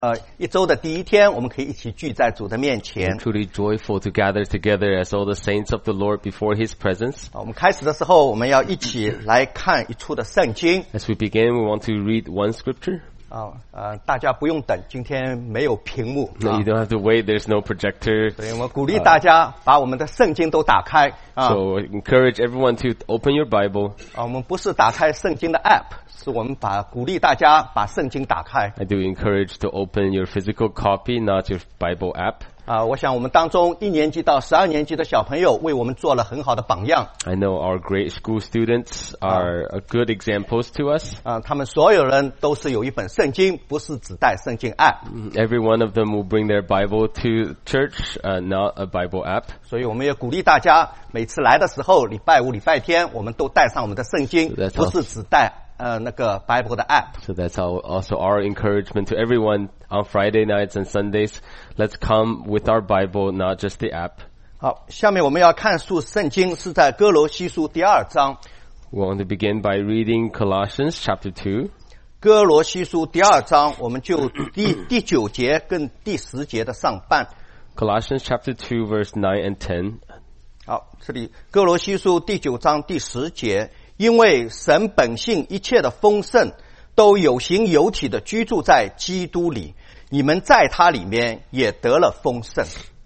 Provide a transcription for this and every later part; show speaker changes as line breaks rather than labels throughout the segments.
一周的第一天，我们可以一起聚在主的面前。
Truly joyful to gather together as all the saints of the Lord before His presence.
我们开始的时候，我们要一起来看一处的圣经。
As we begin, we want to read one scripture.
大家不用等，今天没有屏幕。
No, you don't have to wait. There's no projector.
所以我们鼓励大家把我们的圣经都打开。
So I encourage everyone to open your Bible.
我们不是打开圣经的 app， 是我们鼓励大家把圣经打开。
I do encourage to open your physical copy, not your Bible app.
我想我们当中1年级到12年级的小朋友为我们做了很好的榜样。
I know our grade school students are good examples to us.
他们所有人都是有一本圣经，不是只带圣经 app。
Every one of them will bring their Bible to church, not a Bible app.
所以我们也鼓励大家，每次来的时候，礼拜五、礼拜天，我们都带上我们的圣经，不是只带那个 Bible 的 app。
So that's also our encouragement to everyone on Friday nights and Sundays. Let's come with our Bible, not just the app.
好，下面我们要看述圣经是在哥罗西书第2章。
We want to begin by reading Colossians chapter 2.
哥罗西书第2章，我们就第9节跟第10节的上半。
Colossians chapter 2 verse 9 and 10.
好，这里哥罗西书第9章第10节，因为神本性一切的丰盛都有形有体的居住在基督里，你们在他里面也得了丰盛。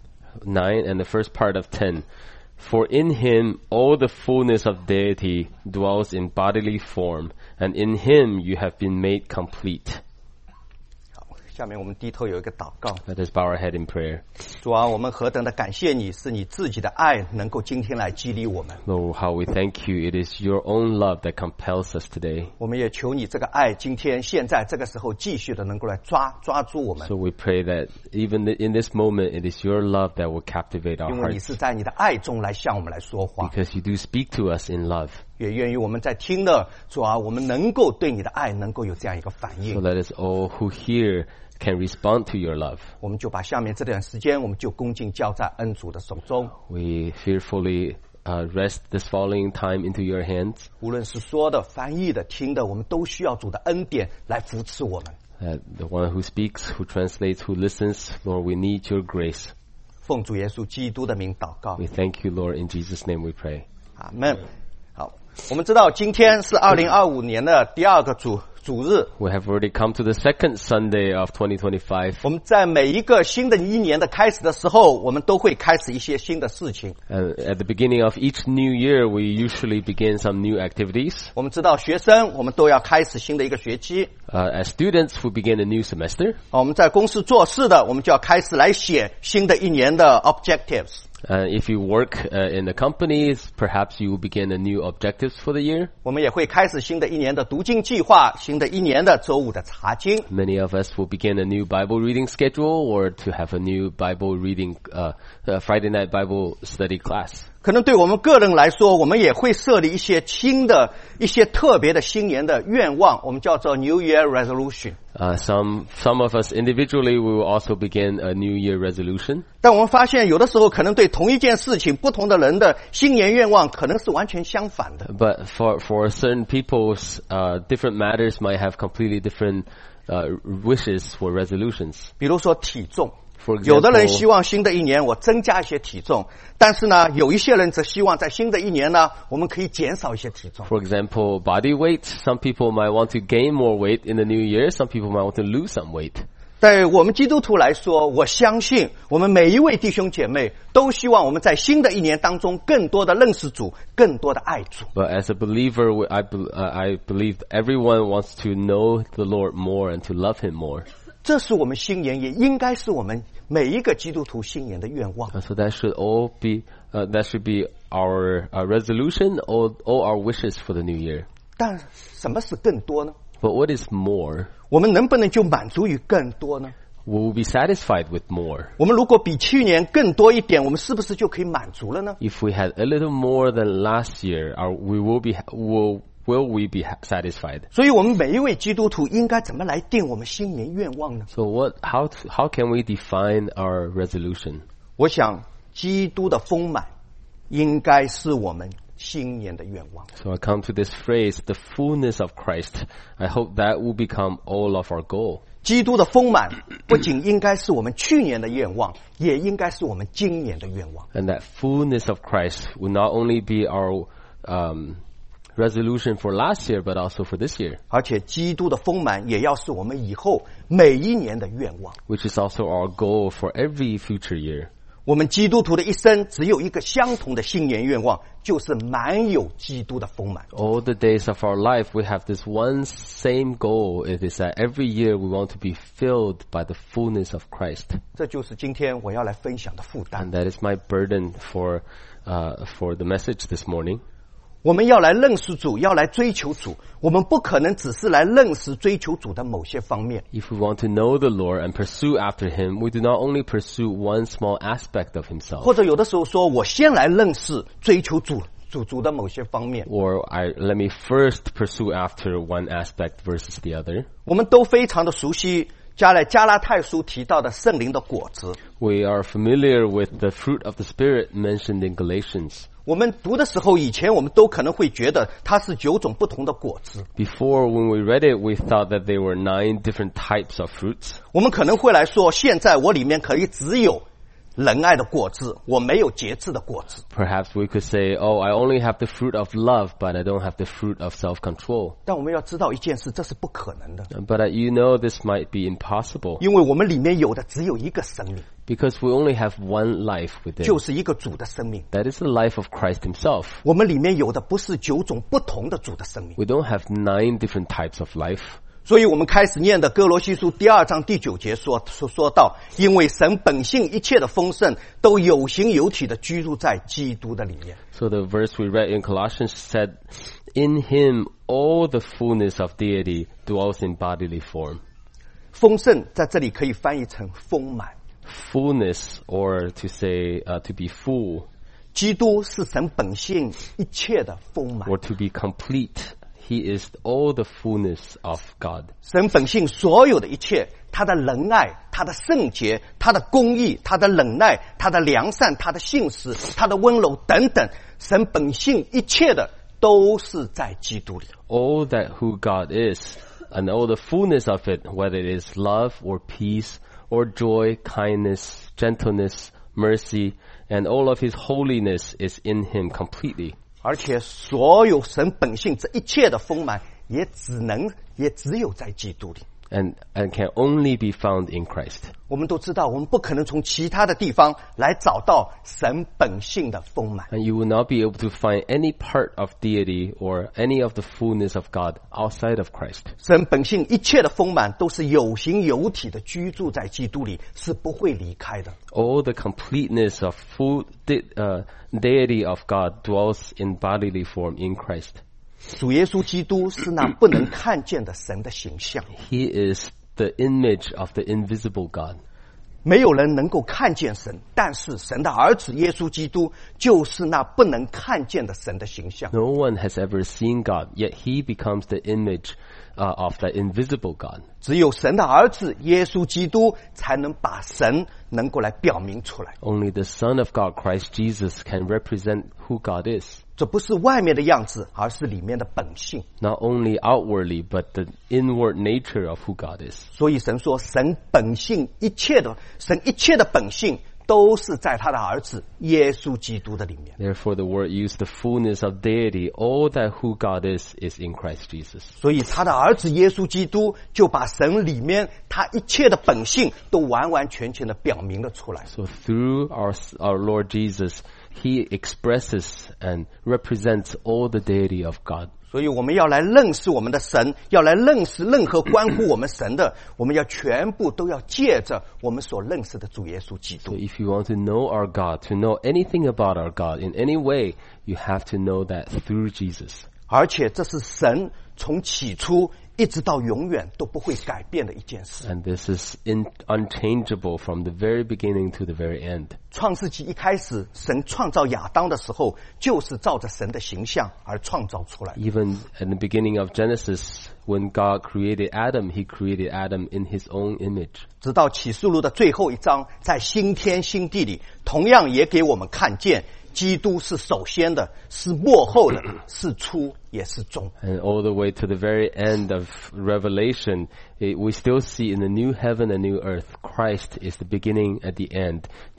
9 and the first part of 10. For in him all the fullness of deity dwells in bodily form, and in him you have been made complete.
好，下面我们低头有一个祷告。
Let us bow our head in prayer.
主啊，我们何等的感谢你，是你自己的爱能够今天来激励我们。
Lord, how we thank you. It is your own love that compels us today.
我们也求你这个爱，今天现在这个时候继续的能够来抓住我们。
So we pray that even in this moment, it is your love that will captivate our
因为你
hearts.
是在你的爱中来向我们来说话，
Because you do speak to us in love.
也愿意我们在听的主啊，我们能够对你的爱能够有这样一个反
So
应。
let us all who hear can respond to your love.
我们就把下面这段时间，我们就恭敬交在恩主的手中。
We fearfully rest this following time into your hands.
无论是说的、翻译的、听的，我们都需要主的恩典来扶持我们。
The one who speaks, who translates, who listens, Lord, we need your grace.
奉主耶稣基督的名祷告，
We thank you, Lord. In Jesus' name we pray.
阿门。好，我们知道今天是2025年的第2个主日。
We have already come to the second Sunday of 2025.
我们在每一个新的一年的开始的时候，我们都会开始一些新的事情。
At the beginning of each new year, we usually begin some new activities.
我们知道学生，我们都要开始新的一个学期。
As students, we begin a new semester.
我们在公司做事的，我们就要开始来写新的一年的 objectives。
If you work in the companies, perhaps you will begin a new objectives for the year.
我们也会开始新的一年的读经计划，新的一年的周五的查经。
Many of us will begin a new Bible reading schedule or to have a new Bible reading, Friday night Bible study class.
可能对我们个人来说，我们也会设立一些新的、一些特别的新年的愿望，我们叫做 New Year Resolution。
Some of us individually, we will also begin a New Year resolution.
但我们发现，有的时候可能对同一件事情，不同的人的新年愿望可能是完全相反的。
But for certain people's different matters might have completely different wishes for resolutions.
比如说体重。
For
有的人希
example,
望新的一年我增加一些体重，但是呢，有一些人则希望在新的一年呢，我们可以减少一些体重。
for example, body weight. Some people might want to gain more weight in the new year. Some people might want to lose some weight.
对我们基督徒来说，我相信我们每一位弟兄姐妹都希望我们在新的一年当中更多的认识主，更多的爱主。
But as a believer, I believe everyone wants to know the Lord more and to love Him more.
这是我们新年，也应该是我们每一个基督徒新年的愿望。
So that should be our resolution, all our wishes for the new year.
但什么是更多呢？
But what is more?
我们能不能就满足于更多呢？
Will we be satisfied with more?
我们如果比去年更多一点，我们是不是就可以满足了呢？
If we had a little more than last year, will we be satisfied?
所以我们每一位基督徒应该怎么来定我们新年愿望呢？
So how can we define our resolution?
我想基督的丰满应该是我们新年的愿望。
So I come to this phrase, the fullness of Christ. I hope that will become all of our goal.
基督的丰满不仅应该是我们去年的愿望，也应该是我们今年的愿望。
And that fullness of Christ will not only be our resolution for last year, but also for this year,
而且基督的丰满也要是我们以后每一年的愿望。
which is also our goal for every future year.
我们基督徒的一生只有一个相同的新年愿望，就是满有基督的丰满。
All the days of our life, we have this one same goal. It is that every year we want to be filled by the fullness of Christ.
这就是今天我要来分享的负担。
And that is my burden for the message this morning.
我们要来认识主，要来追求主，我们不可能只是来认识追求主的某些方面。
If we want to know the Lord and pursue after Him, we do not only pursue one small aspect of Himself.
或者有的时候说，我先来认识追求主的某些方面。
Or let me first pursue after one aspect versus the other.
我们都非常的熟悉加拉太书提到的圣灵的果子。
We are familiar with the fruit of the Spirit mentioned in Galatians.
我们读的时候，以前我们都可能会觉得它是9种不同的果子。
Before, when we read it, we thought that there were 9 different types of fruits.
我们可能会来说，现在我里面可以只有仁爱的果子，我没有节制的果子。
Perhaps we could say, oh, I only have the fruit of love, but I don't have the fruit of self-control.
但我们要知道一件事，这是不可能的，
But you know this might be impossible
因为我们里面有的只有一个生命，
because we only have one life within.
就是一个主的生命。
That is the life of Christ Himself.
我们里面有的不是9种不同的主的生命。
We don't have 9 different types of life.
所以我们开始念的哥罗西书第2章第9节说到，因为神本性一切的丰盛都有形有体的居住在基督的里面。
So the verse we read in Colossians said, in Him all the fullness of deity dwells in bodily form.
丰盛在这里可以翻译成丰满。
Fullness, or to say, to be full,
基督是神本性一切的丰满。
or to be complete. He is all the fullness of God.
神本性所有的一切，他的仁爱，他的圣洁，他的公义，他的忍耐，他的良善，他的信实，他的温柔等等，神本性一切的都是在基督里。
All that who God is, and all the fullness of it, whether it is love or peace or joy, kindness, gentleness, mercy, and all of His holiness is in Him completely.
而且所有神本性这一切的丰满，也只有在基督里。
And can only be found in Christ.
我们都知道，我们不可能从其他的地方来找到神本性的丰满。
And you will not be able to find any part of deity or any of the fullness of God outside of Christ.
神本性一切的丰满都是有形有体的居住在基督里，是不会离开的。
All the completeness of full deity of God dwells in bodily form in Christ.
主耶稣基督是那不能看见的神的形象，
He is the image of the invisible God.
没有人能够看见神，但是神的儿子耶稣基督就是那不能看见的神的形象。
No one has ever seen God, yet He becomes the image of the invisible God.
只有神的儿子耶稣基督才能把神能够来表明出来。
Only the Son of God, Christ Jesus, can represent who God is.
这不是外面的样子，而是里面的本性。
Not only outwardly, but the inward nature of who God is.
所以神说，神一切的本性都是在他的儿子耶稣基督的里面。
Therefore, the word used the fullness of deity. All that who God is in Christ Jesus.
所以他的儿子耶稣基督就把神里面他一切的本性都完完全全的表明了出来。
So through our Lord Jesus, He expresses and represents all the deity of God.
所以我们要来认识我们的神，要来认识任何关乎我们神的，我们要全部都要借着我们所认识的主耶稣基
So
督。
if you want to know our God, to know anything about our God in any way, you have to know that through Jesus.
而且这是神从起初一直到永远都不会改变的一件事。
And this is unchangeable from the very beginning to the very end.
创世纪一开始，神创造亚当的时候，就是照着神的形象而创造出来。
Even at the beginning of Genesis, when God created Adam, He created Adam in His own image.
直到启示录的最后一章，在新天新地里，同样也给我们看见基督是首先的，是末后的，是初也是终。
And all the way to the very end of Revelation, we still see in the new heaven and new earth, Christ is the beginning and the end,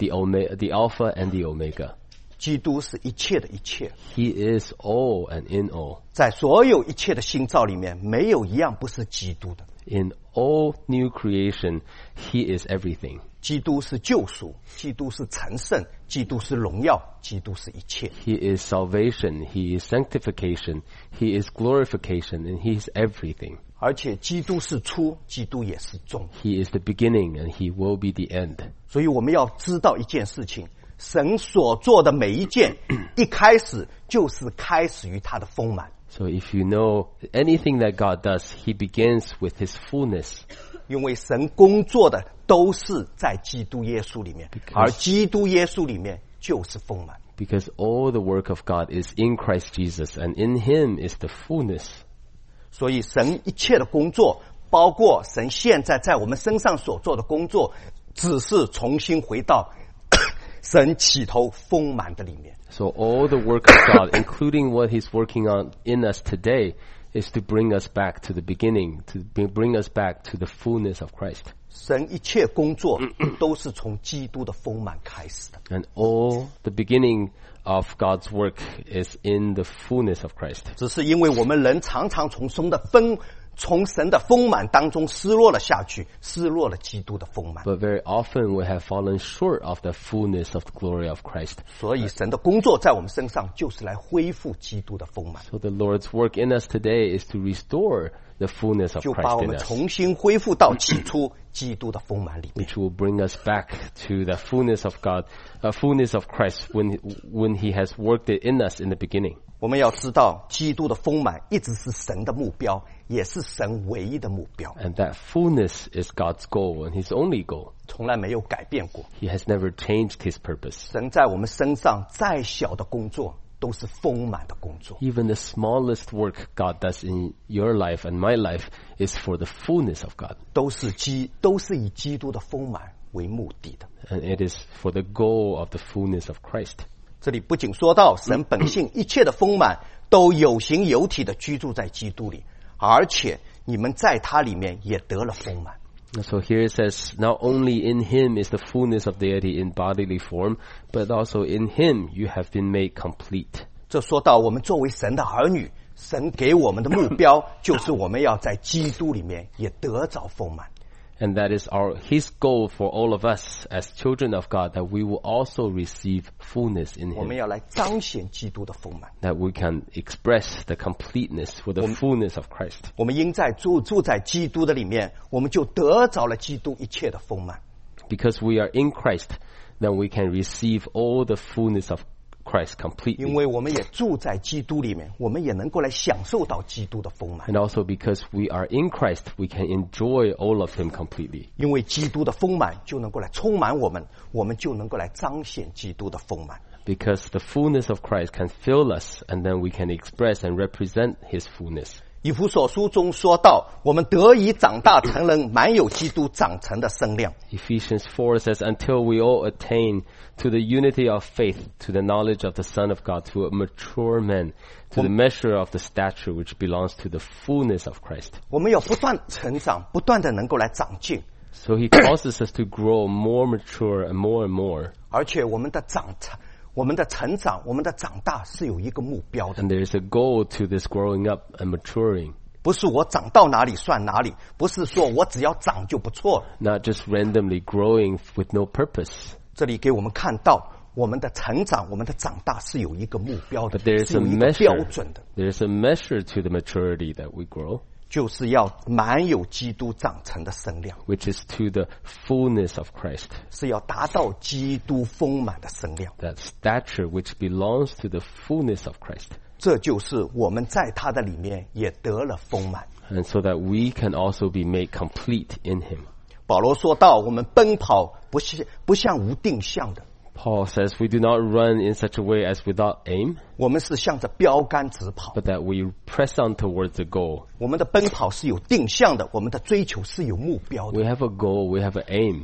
the Alpha and the Omega.
基督是一切的一切，
He is all and in all.
在所有一切的新造里面，没有一样不是基督的。
In all new creation, He is everything.
基督是救赎，基督是成圣，基督是荣耀，基督是一切。
He is salvation, He is sanctification, He is glorification, and He is everything.
而且基督是初，基督也是终。
He is the beginning and He will be the end.
所以我们要知道一件事情，神所做的每一件，一开始就是开始于他的丰满。
So if you know anything that God does, He begins with His fullness.
因为神工作的都是在基督耶稣里面，而基督耶稣里面就是丰满。
Because all the work of God is in Christ Jesus, and in Him is the fullness.
所以神一切的工作，包括神现在在我们身上所做的工作，只是重新回到神起头丰满的里面。
So all the work of God, including what He's working on in us today, is to bring us back to the beginning, to bring us back to the fullness of Christ.
神一切工作都是从基督的丰满开始的。
And all the beginning of God's work is in the fullness of Christ.
只是因为我们人常常从神的丰满当中失落了下去，失落了基督的丰满。
But very often we have fallen short of the fullness of the glory of Christ.
所以神的工作在我们身上就是来恢复基督的丰满，
So the Lord's work in us today is to restore the fullness of
就把
Christ
我
in
们
us,
重新恢复到起初基督的丰满里面。
which will bring us back to the fullness of God, fullness of Christ when He has worked it in us in the beginning.
我们要知道，基督的丰满一直是神的目标，也是神唯一的目标，
And that fullness is God's goal and His only goal.
从来没有改变过。
He has never changed His purpose.
神在我们身上再小的工作，都是丰满的工作。
Even the smallest work God does in your life and my life is for the fullness of God.
都是以基督的丰满为目的的。
And it is for the goal of the fullness of Christ.
这里不仅说到神本性一切的丰满都有形有体的居住在基督里，而且你们在他里面也得了丰满。
So here it says, not only in Him is the fullness of deity in bodily form, but also in Him you have been made complete.
这说到我们作为神的儿女，神给我们的目标就是我们要在基督里面也得着丰满。
And that is His goal for all of us as children of God, that we will also receive fullness in
我们
Him,
要来彰显基督的丰满。
that we can express the completeness for the fullness of Christ.
我们因在住在基督的里面，我们就得着了基督一切的丰满。
Because we are in Christ, then we can receive all the fullness of Christ
因
completely.
为我们也住在基督里面，我们也能够来享受到基督的丰满。
And also because we are in Christ, we can enjoy all of Him completely.
因为基督的丰满就能够来充满我们，我们就能够来彰显基督的丰满。
Because the fullness of Christ can fill us, and then we can express and represent His fullness.
以弗所书中说到，我们得以长大成人，满有基督长成的身量。
Ephesians 4 says, until we all attain to the unity of faith, to the knowledge of the Son of God, to a mature man, to the measure of the stature which belongs to the fullness of Christ.
我们要不断成长，不断的能够来长进，
So He causes us to grow more mature and more.
而且我们的成长，我们的长大是有一个目标的。
And there is a goal to this growing up and maturing.
不是我长到哪里算哪里，不是说我只要长就不错。
Not just randomly growing with no purpose.
这里给我们看到，我们的成长，我们的长大是有一个目标的，
But there is
是
a
有一个标
measure.
准的，
There is a measure to the maturity that we grow,
就是要满有基督长成的身量，
which is to the fullness of Christ.
是要达到基督丰满的身量。
That stature which belongs to the fullness of Christ.
这就是我们在他的里面也得了丰满。
And so that we can also be made complete in Him.
保罗说到，我们奔跑不像无定向的，
Paul says we do not run in such a way as without aim,
我们是向着标杆直跑。
but that we press on towards the goal.
我们的奔跑是有定向的，我们的追求是有目标的。
We have a goal, we have an aim.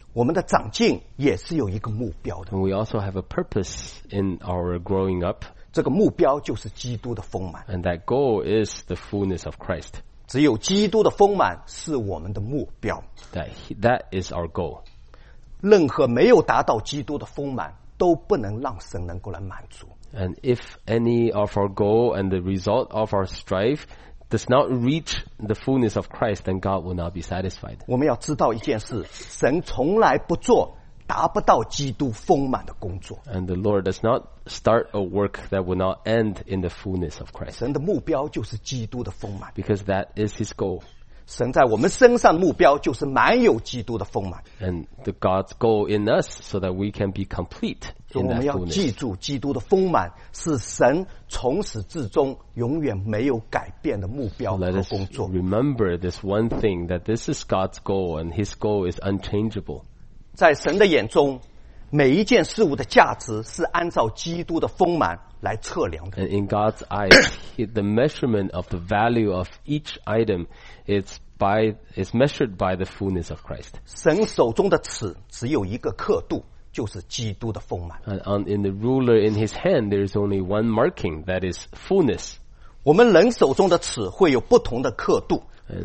我们的长进也是有一个目标的，
And we also have a purpose in our growing up,
这个目标就是基督的丰满。
and that goal is the fullness of Christ.
只有基督的丰满是我们的目标，
That is our goal.
任何没有达到基督的丰满，都不能让神能够来满足。
And if any of our goal and the result of our strife does not reach the fullness of Christ, then God will not be satisfied.
我们要知道一件事，神从来不做达不到基督丰满的工作。
And the Lord does not start a work that will not end in the fullness of Christ,
神的目标就是基督的丰满，
because that is His goal.
神在我们身上的目标就是满有基督的丰满。
And God's goal in us so that we can be complete
所以
in
我们
that
要记
fullness.
住，基督的丰满是神从始至终永远没有改变的目标
Let
和
us
工作。
remember this one thing, that this is God's goal and His goal is unchangeable.
在神的眼中，每一件事物的价值是按照基督的丰满来测量的。
And in God's eyes, the measurement of the value of each item is measured by the fullness of Christ.
神手中的尺只有一个刻度，就是基督的丰满。
And in the ruler in his hand, there is only one marking, that is fullness.
我们人手中的尺会有不同的刻度，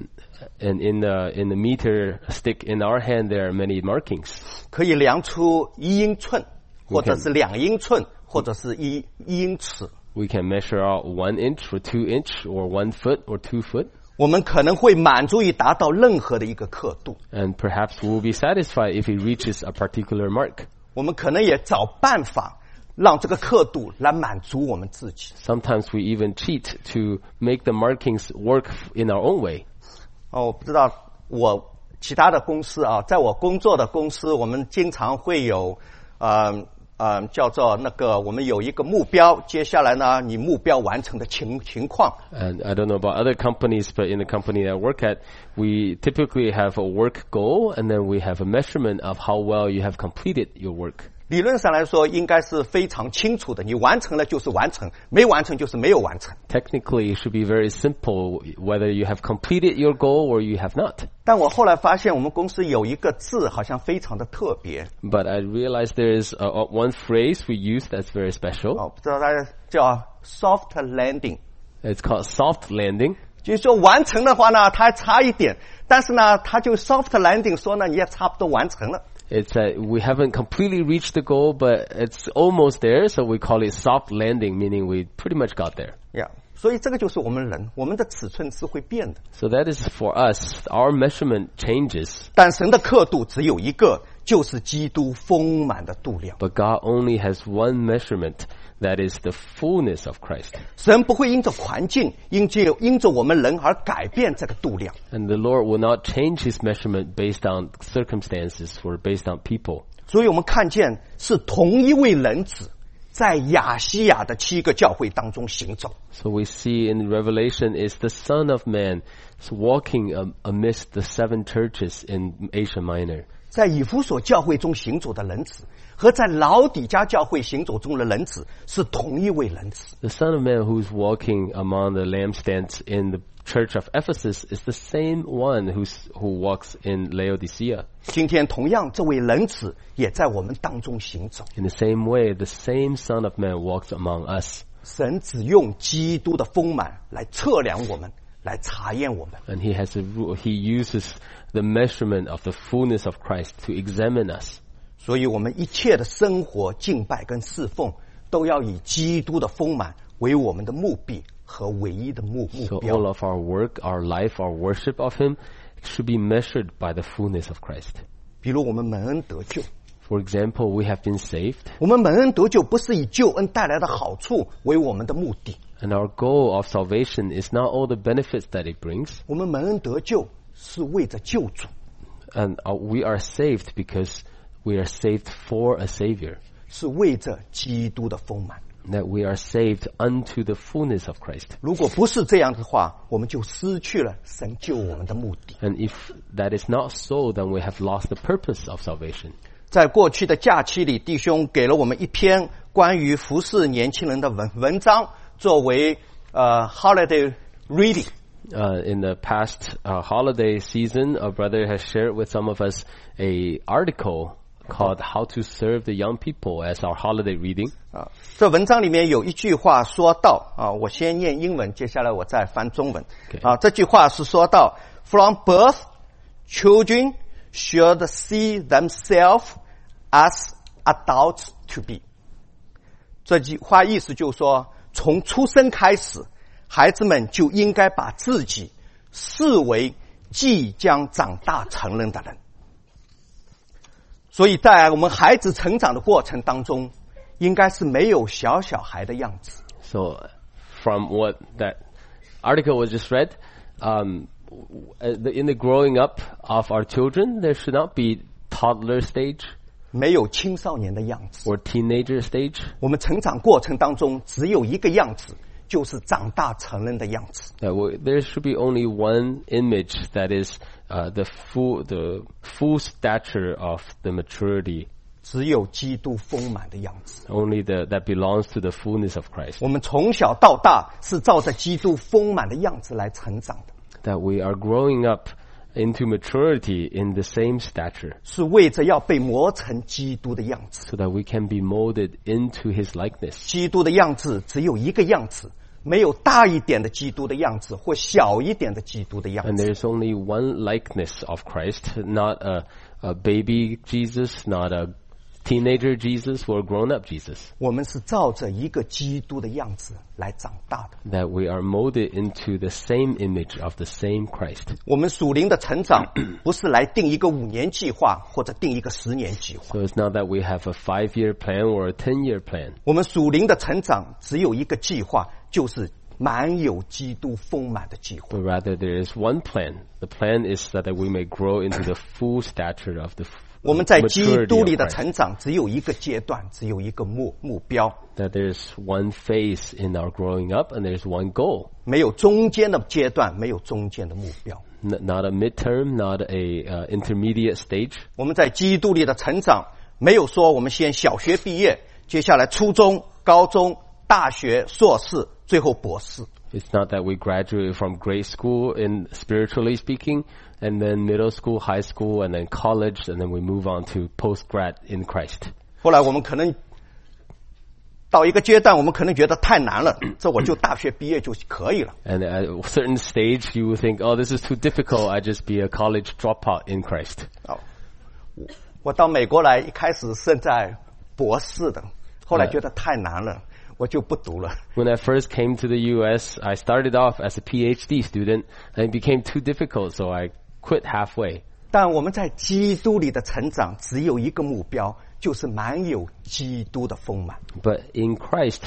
And in the meter stick in our hand, there are many markings.
可以量出1英寸，或者是2英寸，或者是一英尺。
We can measure out 1 inch or 2 inch or 1 foot or 2 foot.
我们可能会满足于达到任何的一个刻度，
And perhaps we'll be satisfied if it reaches a particular mark.
我们可能也找办法让这个刻度来满足我们自己。
Sometimes we even cheat to make the markings work in our own way.
我不知道我其他的公司啊，在我工作的公司，我们经常会有叫做那个我们有一个目标，接下来呢，你目标完成的情况。
And I don't know about other companies, but in the company that I work at, we typically have a work goal and then we have a measurement of how well you have completed your work.
理论上来说，应该是非常清楚的，你完成了就是完成，没完成就是没有完成。
Technically, it should be very simple whether you have completed your goal or you have not.
但我后来发现，我们公司有一个字好像非常的特别，
But I realized there is one phrase we use that's very special.
不知道大家叫 soft landing，
It's called soft landing.
就是说完成的话呢，它还差一点，但是呢，它就 soft landing 说呢，你也差不多完成了。
It's that we haven't completely reached the goal, but it's almost there, so we call it soft landing, meaning we pretty much got there.
所以这个就是我们人，我们的尺寸是会变的，
So that is for us. Our measurement changes,
但神的刻度只有一个，就是基督丰满的度量。
but God only has one measurement, that is the fullness of Christ.
神不会因着环境，因着我们人而改变这个度量。
And the Lord will not change His measurement based on circumstances or based on people.
所以我们看见是同一位人子在亚细亚的7个教会当中行走。
So we see in Revelation is the Son of Man walking amidst the 7 churches in Asia Minor.
在以弗所教会中行走的人子，和在老底嘉教会行走中的人子是同一位人子。
The Son of Man who's walking among the lampstands in the church of Ephesus is the same one who walks in Laodicea.
今天同样，这位人子也在我们当中行走。
In the same way, the same Son of Man walks among us.
神只用基督的丰满来测量我们，来查验我们。
And He has a rule. He uses the measurement of the fullness of Christ to examine us.
所以我们一切的生活、敬拜跟侍奉，都要以基督的丰满为我们的目的和唯一的目
So
标。
all of our work, our life, our worship of Him should be measured by the fullness of Christ.
比如我们蒙恩得救，
For example, we have been saved,
我们蒙恩得救不是以救恩带来的好处为我们的目的，
and our goal of salvation is not all the benefits that it brings.
我们蒙恩得救是为着救主，
And we are saved because we are saved for a Savior.
是为着基督的丰满。
That we are saved unto the fullness of Christ.
如果不是这样的话，我们就失去了神救我们的目的。
And if that is not so, then we have lost the purpose of salvation.
在过去的假期里，弟兄给了我们一篇关于服侍年轻人的文章，作为holiday reading。
In the past holiday season, a brother has shared with some of us a article called How to Serve the Young People as our holiday reading.
这文章里面有一句话说到我先念英文，接下来我再翻中文。这句话是说到 From birth, children should see themselves as adults to be. 这句话意思就是说，从出生开始，孩子们就应该把自己视为即将长大成人的人。所以在我们孩子成长的过程当中，应该是没有小孩的样子。
So, from what that article was just read, in the growing up of our children, there should not be toddler stage,
没有青少年的样子
or teenager stage.
我们成长过程当中只有一个样子，就是长大成人的样子。
There should be only one image that is the full stature of the maturity.
只有基督丰满的样子。
Only that belongs to the fullness of Christ.
我们从小到大是照着基督丰满的样子来成长的。
That we are growing up into maturity in the same stature.
是为着要被磨成基督的样子。
So that we can be molded into His likeness.
基督的样子只有一个样子，没有大一点的基督的样子或小一点的基督的样子。
And there's only one likeness of Christ, not a baby Jesus, not a teenager Jesus or grown-up Jesus.
我们是照着一个基督的样子来长大的。
That we are molded into the same image of the same Christ.
我们属灵的成长不是来定一个5年计划或者定一个10年计划。
So it's not that we have a 5-year plan or a 10-year plan.
我们属灵的成长只有一个计划，就是满有基督丰满的计划。
But rather there is one plan. The plan is that we may grow into the full stature of the
我们在基督里的成长只有一个阶段，只有一个目标。
That there's one phase in our growing up and there's one goal.
没有中间的阶段，没有中间的目标。
Not a midterm, not a intermediate stage.
我们在基督里的成长，没有说我们先小学毕业，接下来初中、高中、大学、硕士，最后博士。
It's not that we graduate from grade school in spiritually speaking, and then middle school, high school, and then college, and then we move on to postgrad in Christ.
后来我们可能到一个阶段，我们可能觉得太难了，这我就大学毕业就可以了。
And at a certain stage, you will think, oh, this is too difficult. I just be a college dropout in Christ.
我到美国来，一开始是在博士的，后来觉得太难了。我就不读了。
When I first came to the U.S., I started off as a PhD student, and it became too difficult, so I quit halfway.
但我们在基督里的成长只有一个目标，就是满有基督的丰满。
But in Christ,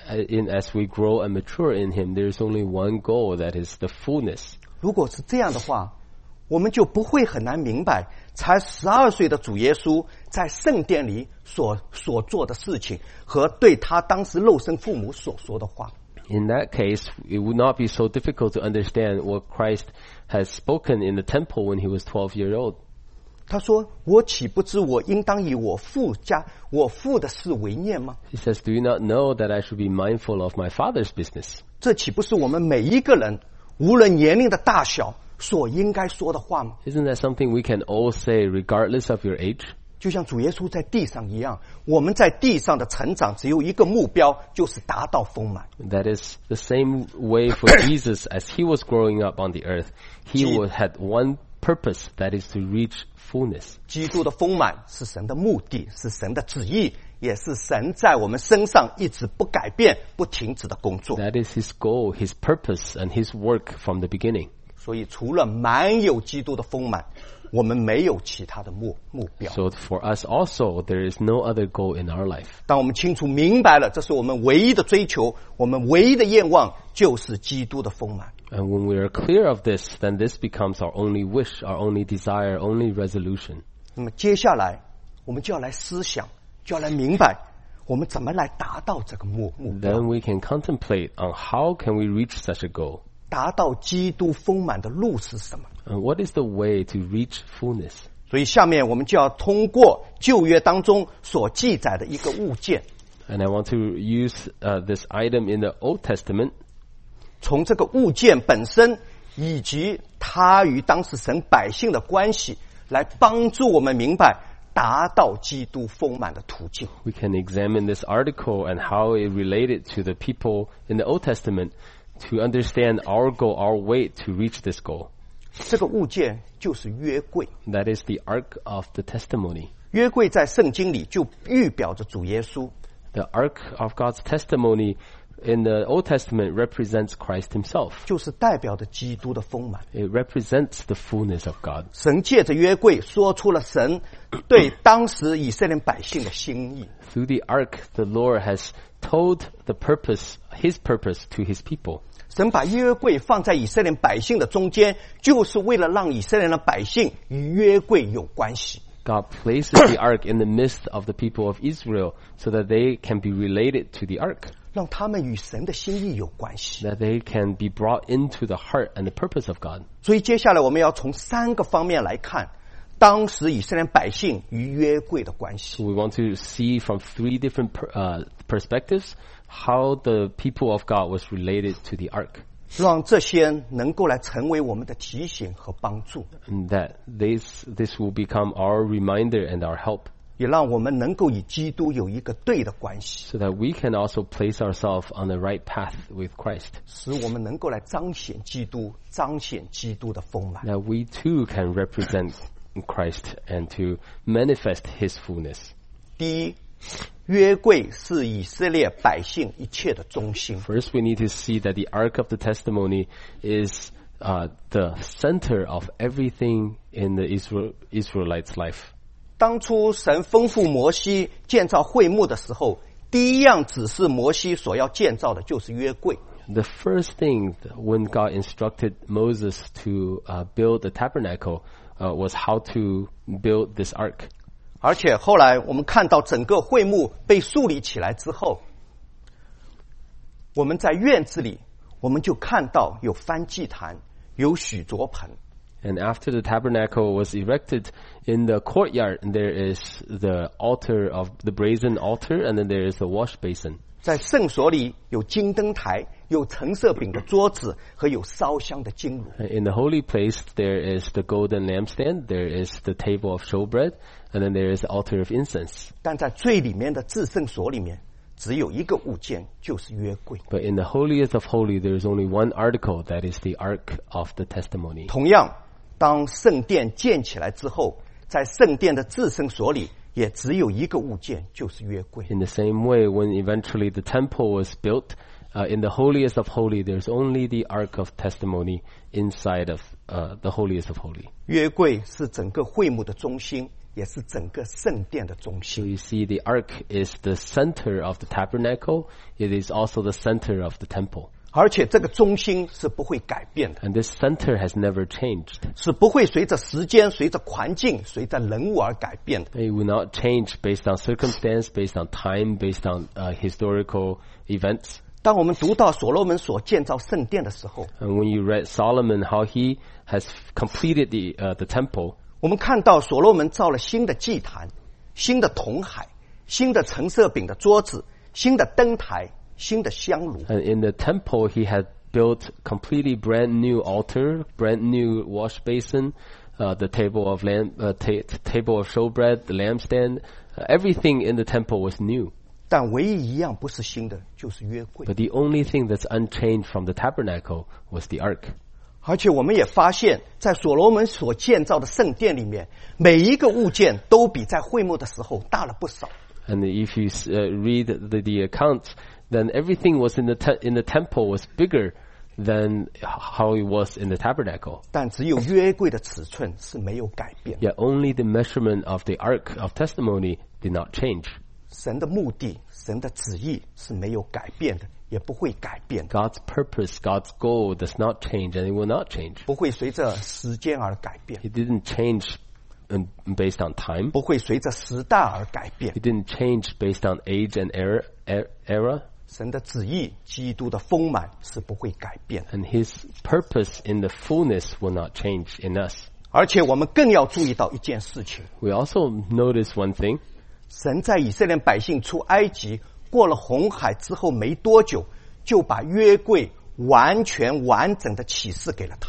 as we grow and mature in Him, there's only one goal, that is the fullness.
如果是这样的话，我们就不会很难明白才12岁的主耶稣在圣殿里所做的事情和对他当时肉身父母所说的话。
In that case, it would not be so difficult to understand what Christ has spoken in the temple when he was 12 years old.
他说：“我岂不知我应当以我父的事为念吗？”
He says, "Do you not know that I should be mindful of my Father's business?"
这岂不是我们每一个人无论年龄的大小所应该说的话吗？
Isn't that something we can all say regardless of your age?
就像主耶稣在地上一样，我们在地上的成长只有一个目标，就是达到丰满。
That is the same way for Jesus as he was growing up on the earth. He had one purpose, that is to reach fullness.
基督的丰满是神的目的，是神的旨意，也是神在我们身上一直不改变、不停止的工作。
That is his goal, his purpose, and his work from the beginning.
所以除了满有基督的丰满，我们没有其他的目标。
So for us also, there is no other goal in our life.
当我们清楚明白了，这是我们唯一的追求，我们唯一的愿望就是基督的丰满。
And when we are clear of this, then this becomes our only wish, our only desire, only resolution.
那么接下来我们就要来思想，就要来明白我们怎么来达到这个目标。
Then we can contemplate on how can we reach such a goal.
达到基督丰满的路是什么？
And what is the way to reach fullness?
所以下面我们就要通过旧约当中所记载的一个物件，
And I want to use this item in the Old Testament.
从这个物件本身以及他与当时神百姓的关系，来帮助我们明白达到基督丰满的途径。
We can examine this article and how it related to the people in the Old Testament to understand our goal, our way to reach this goal.
这个物件就是约柜。
That is the Ark of the Testimony.
约柜在圣经里就预表着主耶稣。
The Ark of God's Testimony in the Old Testament represents Christ himself.
就是代表着基督的丰满。
It represents the fullness of God.
神借着约柜说出了神对当时以色列百姓的心意。
Through the Ark, the Lord has told his purpose to his people.
神把约柜放在以色列百姓的中间，就是为了让以色列的百姓与约柜有关系。
God places the Ark in the midst of the people of Israel so that they can be related to the Ark,
让他们与神的心意有关系。
that they can be brought into the heart and the purpose of God.
所以接下来我们要从3个方面来看当时以色列百姓与约柜的关系。
So we want to see from 3 different perspectives how the people of God was related to the Ark.
让这些能够来成为我们的提醒和帮助，
And that this will become our reminder and our help,
也让我们能够与基督有一个对的关系，
so that we can also place ourselves on the right path with Christ,
使我们能够来彰显基督，彰显基督的丰满。
that we too can represent Christ and to manifest his fullness.
第一，约柜是以色列百姓一切的中心。
First, we need to see that the Ark of the Testimony is the center of everything in the Israelites' life.
当初神吩咐摩西建造会幕的时候，第一样指示摩西所要建造的就是约柜。
The first thing when God instructed Moses to build the tabernacle was how to build this ark.
而且后来我们看到整个会幕被树立起来之后，我们在院子里，我们就看到有燔祭坛，有许濯盆。
And after the tabernacle was erected in the courtyard, there is the altar of the brazen altar, and then there is the wash basin.
在圣所里有金灯台，有陈设饼的桌子和有烧香的金炉。
In the holy place, there is the golden lampstand, there is the table of showbread, and then there is the altar of incense.
但在最里面的至圣所里面，只有一个物件，就是约柜。
But in the holiest of holy, there is only one article, that is the Ark of the Testimony.
同样，当圣殿建起来之后，在圣殿的至圣所里，也只有一个物件，就是约柜。
In the same way, when eventually the temple was built, in the holiest of holy, there's only the Ark of Testimony inside of the holiest of holy.
约柜是整个会幕的中心，也是整个圣殿的中
So
心。
you see, the Ark is the center of the tabernacle. It is also the center of the temple.
而且这个中心是不会改变的，
And this center has never changed.
是不会随着时间、随着环境、随着人物而改变的。
It will not change based on circumstance, based on time, based on historical events.
当我们读到所罗门所建造圣殿的时候，
And when you read Solomon, how he has completed the temple,
我们看到所罗门造了新的祭坛、新的铜海、新的陈设饼的桌子、新的灯台、新的香炉。
and in the temple he had built completely brand new altar, brand new wash basin, the table of table of showbread, the lampstand. Everything in the temple was new.
但唯一一样不是新的，就是约柜。
But the only thing that's unchanged from the tabernacle was the ark.
而且我们也发现，在所罗门所建造的圣殿里面，每一个物件都比在会幕的时候大了不少。
And if you read the accounts, then everything was in the temple was bigger than how it was in the tabernacle.
但只有约柜的尺寸是没有改变。
Yet only the measurement of the ark of testimony did not change.
神的目的、神的旨意是没有改变的，也不会改变的，
God's purpose, God's goal does not change, and it will not change.
不会随着时间而改变，
It didn't change based on time.
不会随着时代而改变。
It didn't change based on age and era.
神的旨意、基督的丰满是不会改变的。
And His purpose in the fullness will not change in us.
而且我们更要注意到一件事情，
We also notice one thing.
神在以色列百姓出埃及过了红海之后没多久，就把约柜完全完整的启示给了他们。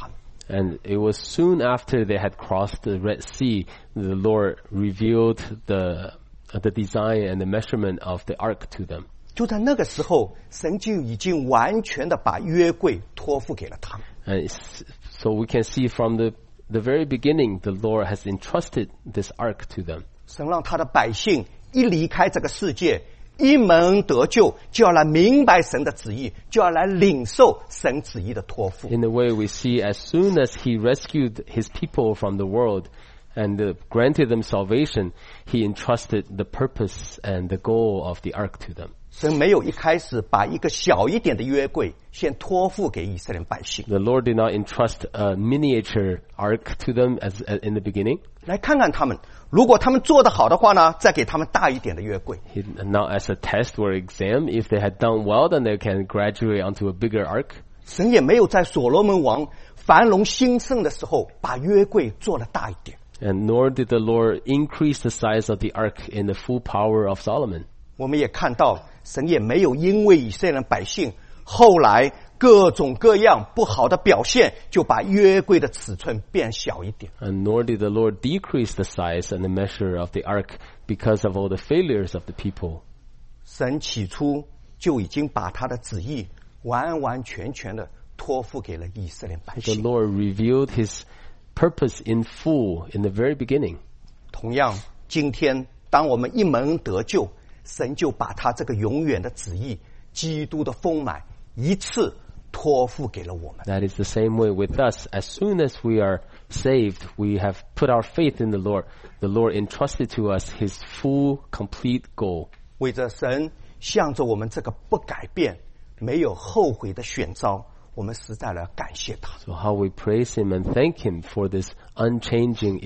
And it was soon after they had crossed the Red Sea, the Lord revealed the design and the measurement of the ark to them.
就在那个时候，神就已经完全的把约柜托付给了他们。
And so we can see from the very beginning, the Lord has entrusted this ark to them.
神让他的百姓一离开这个世界，一门得救，就要来明白神的旨意，就要来领受神旨意的托付。
In a way, we see as soon as he rescued his people from the world and granted them salvation, he entrusted the purpose and the goal of the ark to them.
神没有一开始把一个小一点的约柜先托付给以色列百姓。
The Lord did not entrust a miniature ark to them as in the beginning.
来看看他们，如果他们做得好的话呢，再给他们大一点的约柜。
Not as a test or exam. If they had done well, then they can graduate onto a bigger ark.
神也没有在所罗门王繁荣兴盛的时候把约柜做了大一点。
And nor did the Lord increase the size of the ark in the full power of Solomon.
我们也看到，神也没有因为以色列百姓后来各种各样不好的表现，就把约柜的尺寸变小一点。
And nor did the Lord decrease the size and the measure of the ark because of all the failures of the people.
神起初就已经把他的旨意完完全全的托付给了以色列百
The
姓。
Lord revealed his purpose in full in the very beginning.
同样，今天当我们一门得救，神就把他这个永远的旨意，基督的丰满，一次托付给了我们。
That is the same way with us. As soon as we are saved, we have put our faith in the Lord. The Lord entrusted to us his full, complete goal.
为着神向着我们这个不改变、没有后悔的选召，我们实在来感谢他。
So how we praise him and thank him for this unchanging,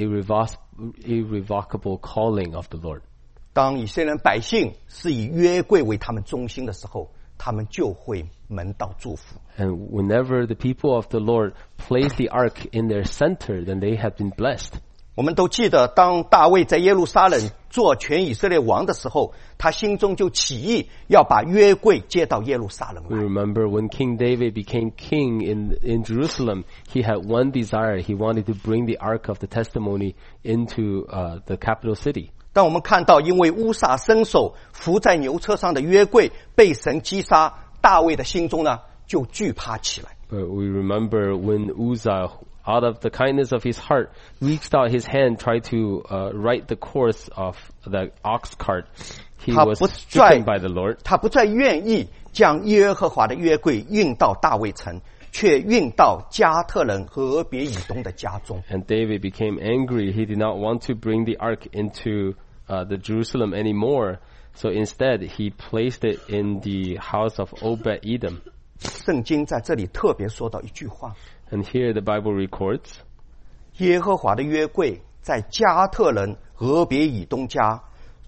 irrevocable calling of the Lord.
当以色列百姓是以约柜为他们中心的时候，他们就会蒙到祝福。
And whenever the people of the Lord place the ark in their center, then they have been blessed.
我们都记得，当大卫在耶路撒冷做全以色列王的时候，他心中就起意要把约柜接到耶路撒冷
We
来。
remember when King David became king in Jerusalem, he had one desire. He wanted to bring the ark of the testimony into the capital city.
但我们看到，因为乌撒伸手扶在牛车上的约柜被神击杀，大卫的心中呢就惧怕起来。
But we remember when Uzzah, out of the kindness of his heart, reached out his hand, tried to right the course of the ox cart. He
他
was
不
stricken
再
by the Lord.
他不再愿意将耶和华的约柜运到大卫城，却运到加特人和俄别以东的家中。
And David became angry. He did not want to bring the ark into the Jerusalem anymore. So instead, he placed it in the house of Obed-Edom.
圣经在这里特别说到一句话：
And here the Bible records,
耶和华的约柜在加特人俄别以东家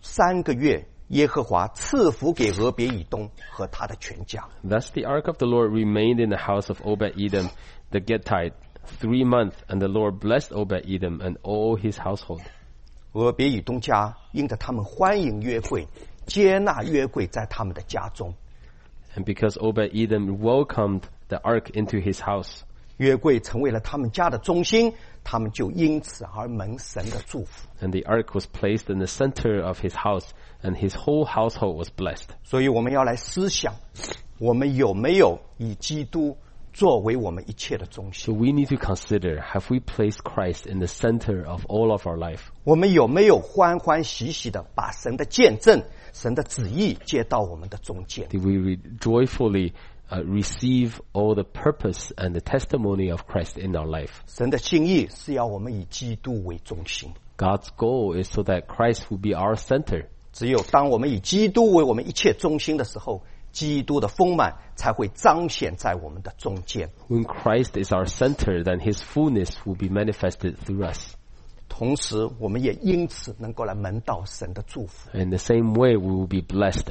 3个月，耶和华赐福给俄别以东和他的全家。
Thus the ark of the Lord remained in the house of Obed-Edom the Gittite 3 months, and the Lord blessed Obed-Edom and all his household.
俄别以东家因着他们欢迎约柜，接纳约柜在他们的家中，
And because Obed-Edom welcomed the ark into his house,
约柜成为了他们家的中心，他们就因此而蒙神的祝福。
and the ark was placed in the center of his house, and his whole household was blessed.
所以我们要来思想，我们有没有以基督作为我们一切的中
So
心？
we need to consider, have we placed Christ in the center of all of our life?
我们有没有欢欢喜喜的把神的见证、神的旨意接到我们的中间？
Did we joyfully receive all the purpose and the testimony of Christ in our life?
神的心意是要我们以基督为中心。
God's goal is so that Christ will be our center.
只有当我们以基督为我们一切中心的时候，基督的丰满才会彰显在我们的中间。
When Christ is our center, then his fullness will be manifested through us.
同时，我们也因此能够来蒙到神的祝福。
In the same way, we will be blessed,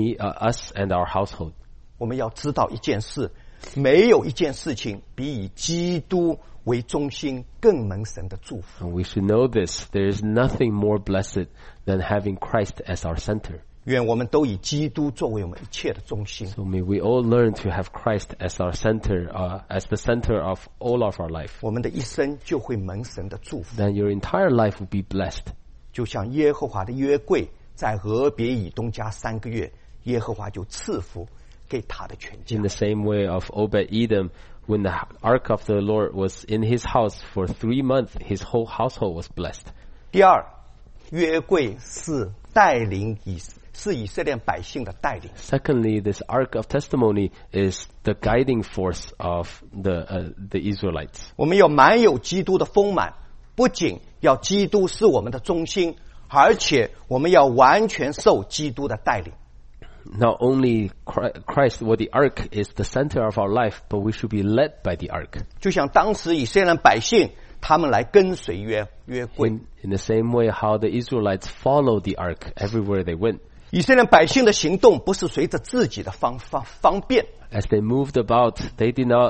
us and our household.
我们要知道一件事，没有一件事情比以基督为中心更蒙神的祝福。
And we should know this. There is nothing more blessed than having Christ as our center.
愿我们都以基督作为我们一切的中心。
So may we all learn to have Christ as our center, as the center of all of our life.
我们的一生就会蒙神的祝福，
Then your entire life will be blessed.
就像耶和华的约柜在俄别以东家3个月，耶和华就赐福给他的全家
In。the same way of Obed-Edom, when the ark of the Lord was in his house for 3 months, his whole household was blessed.
第二，约柜是带领是以色列百姓的带领。
Secondly, this ark of testimony is the guiding force of the Israelites.
我们要满有基督的丰满，不仅要基督是我们的中心，而且我们要完全受基督的带领。
Not only Christ, or the ark is the center of our life, but we should be led by the ark.
就像当时以色列百姓，他们来跟随约柜。
In the same way how the Israelites followed the ark everywhere they went.
以色列百姓的行动不是随着自己的方便，
As they moved about, they did not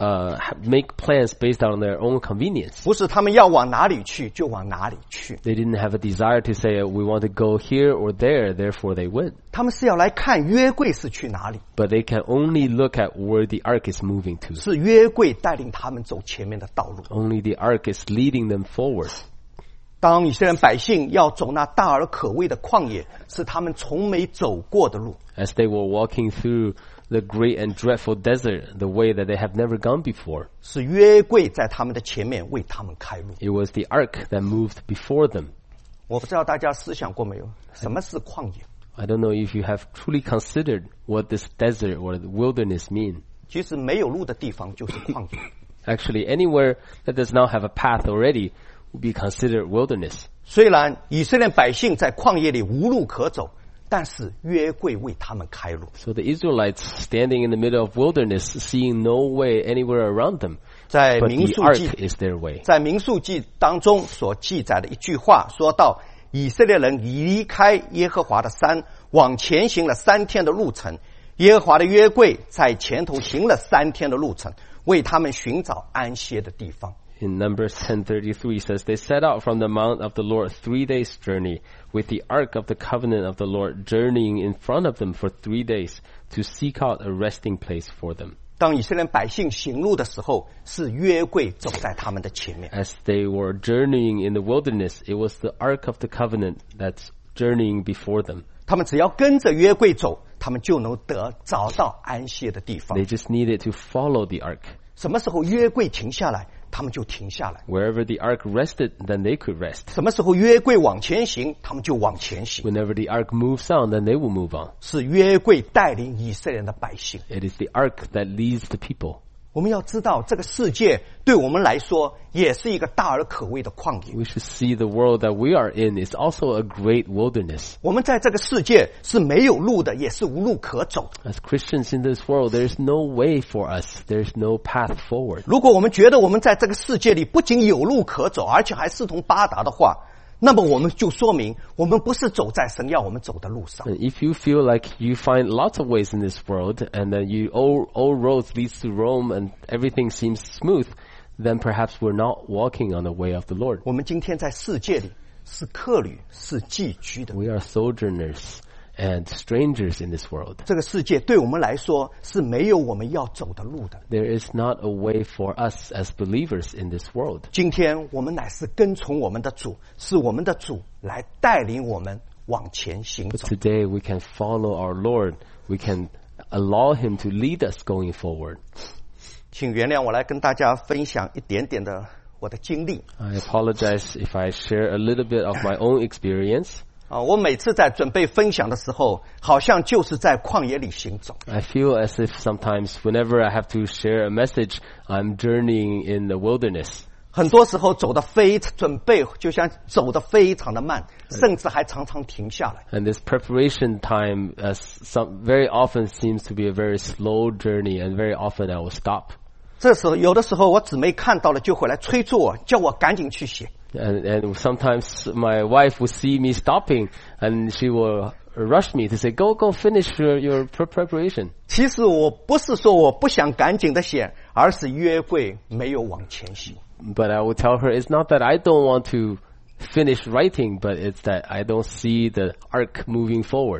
make plans based on their own convenience.
不是他们要往哪里去就往哪里去，
They didn't have a desire to say, we want to go here or there, therefore they went.
他们是要来看约柜是去哪里，
But they can only look at where the ark is moving to.
是约柜带领他们走前面的道路。
Only the ark is leading them forward.
当以色列百姓要走那大而可畏的旷野，是他们从没走过的路。
As they were walking through the great and dreadful desert, the way that they have never gone before.
是约柜在他们的前面为他们开路。
It was the ark that moved before them.
我不知道大家思想过没有，什么是旷野？
I don't know if you have truly considered what this desert or the wilderness mean.
其实没有路的地方就是旷野。
Actually, anywhere that does not have a path already will be considered wilderness.
虽然以色列百姓在旷野里无路可走，但是约柜为他们开路。
So the Israelites standing in the middle of wilderness, seeing no way anywhere around them,
在
but
民
the
数记
ark is their way.
在民数记当中所记载的一句话，说到以色列人离开耶和华的山，往前行了3天的路程，耶和华的约柜在前头行了3天的路程，为他们寻找安歇的地方。
In Numbers 10:33 says, they set out from the mount of the Lord 3 days' journey, with the ark of the covenant of the Lord journeying in front of them for 3 days, to seek out a resting place for them.
当以色列百姓行路的时候，是约柜走在他们的前面。
As they were journeying in the wilderness, it was the ark of the covenant that's journeying before them.
他们只要跟着约柜走，他们就能找到安歇的地方
They。just needed to follow the ark.
什么时候约柜停下来，他们就停下来；
Wherever the ark rested, then they could rest.
什么时候约柜往前行，他们就往前行。
Whenever the ark moves on, then they will move on.
是约柜带领以色列的百姓。
It is the ark that leads the people.
我们要知道，这个世界对我们来说也是一个大而可畏的旷野。
We should see the world that we are in is also a great wilderness.
我们在这个世界是没有路的，也是无路可走。
As Christians in this world, there is no way for us. There is no path forward.
如果我们觉得我们在这个世界里不仅有路可走，而且还四通八达的话，那么我们就说明我们不是走在神要我们走的路上。
And if you feel like you find lots of ways in this world, and then all roads leads to Rome, and everything seems smooth, then perhaps we're not walking on the way of the Lord.
我们今天在世界里是客旅，是寄居的。
We are sojourners and strangers in this world.
这个世界对我们来说是没有我们要走的路的。
There is not a way for us as believers in this world.
今天我们乃是跟从我们的主，是我们的主来带领我们往前行
But
走。
today we can follow our Lord. We can allow Him to lead us going forward.
请原谅我来跟大家分享一点点的我的经历。
I apologize if I share a little bit of my own experience.
我每次在准备分享的时候，好像就是在旷野里行走。
I feel as if sometimes whenever I have to share a message, I'm journeying in the wilderness.
很多时候准备就像走得非常的慢，甚至还常常停下来。
And this preparation time very often seems to be a very slow journey, and very often I will stop.
这时候有的时候我姊妹看到了就会来催促我，叫我赶紧去写。
And sometimes my wife will see me stopping, and she will rush me to say, go finish your preparation.
其实我不是说我不想赶紧的写，而是约柜没有往前行。
But I will tell her it's not that I don't want to finish writing, but it's that I don't see the ark moving forward.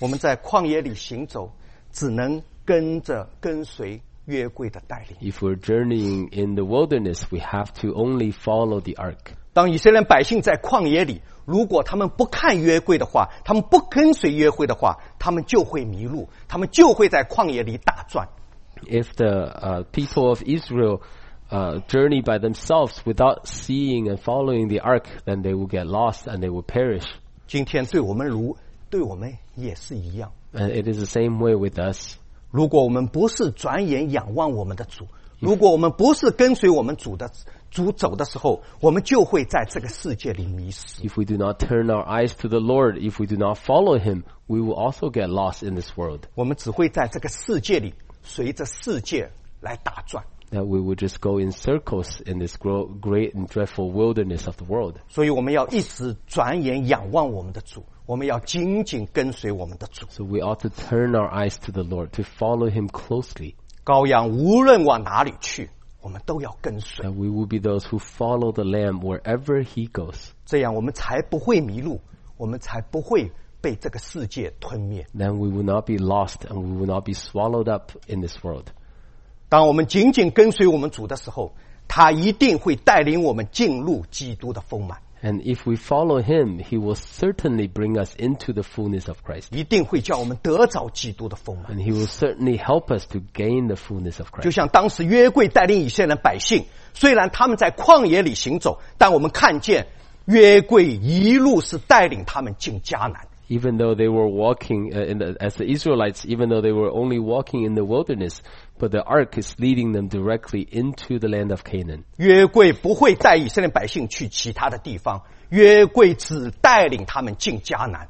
我们在旷野里行走，只能跟随约柜的带领。
If we're journeying in the wilderness, we have to only follow the ark.
当以色列百姓在旷野里，如果他们不看约柜的话，他们不跟随约柜的话，他们就会迷路，他们就会在旷野里打转。
If the people of Israel journey by themselves without seeing and following the ark, then they will get lost and they will perish.
今天对我们也是一样。
And it is the same way with us.
如果我们不是转眼仰望我们的主，如果我们不是跟随我们主走的时候，我们就会在这个世界里迷失。
If we do not turn our eyes to the Lord, if we do not follow Him, we will also get lost in this world.
我们只会在这个世界里随着世界来打转。
That we will just go in circles in this great and dreadful wilderness of the world.
所以我们要一直转眼仰望我们的主，我们要紧紧跟随我们的主。
So we ought to turn our eyes to the Lord, to follow Him closely.
羔羊无论往哪里去，我们都要跟随，
That we will be those who follow the Lamb wherever He goes.
这样我们才不会迷路，我们才不会被这个世界吞灭。
Then we will not be lost and we will not be swallowed up in this world.
当我们紧紧跟随我们主的时候，他一定会带领我们进入基督的丰满，
And if we follow Him, He will certainly bring us into the fullness of Christ.
一定会叫我们得着基督的丰满。
And He will certainly help us to gain the fullness of
就
Christ.
像当时约柜带领以色列百姓，虽然他们在旷野里行走，但我们看见约柜一路是带领他们进迦南。
Even though they were walking as the Israelites, even though they were only walking in the wilderness, but the ark is leading them directly into the land of Canaan.
约柜不会带以色列百姓去其他的地方，约柜只带领他们进迦南。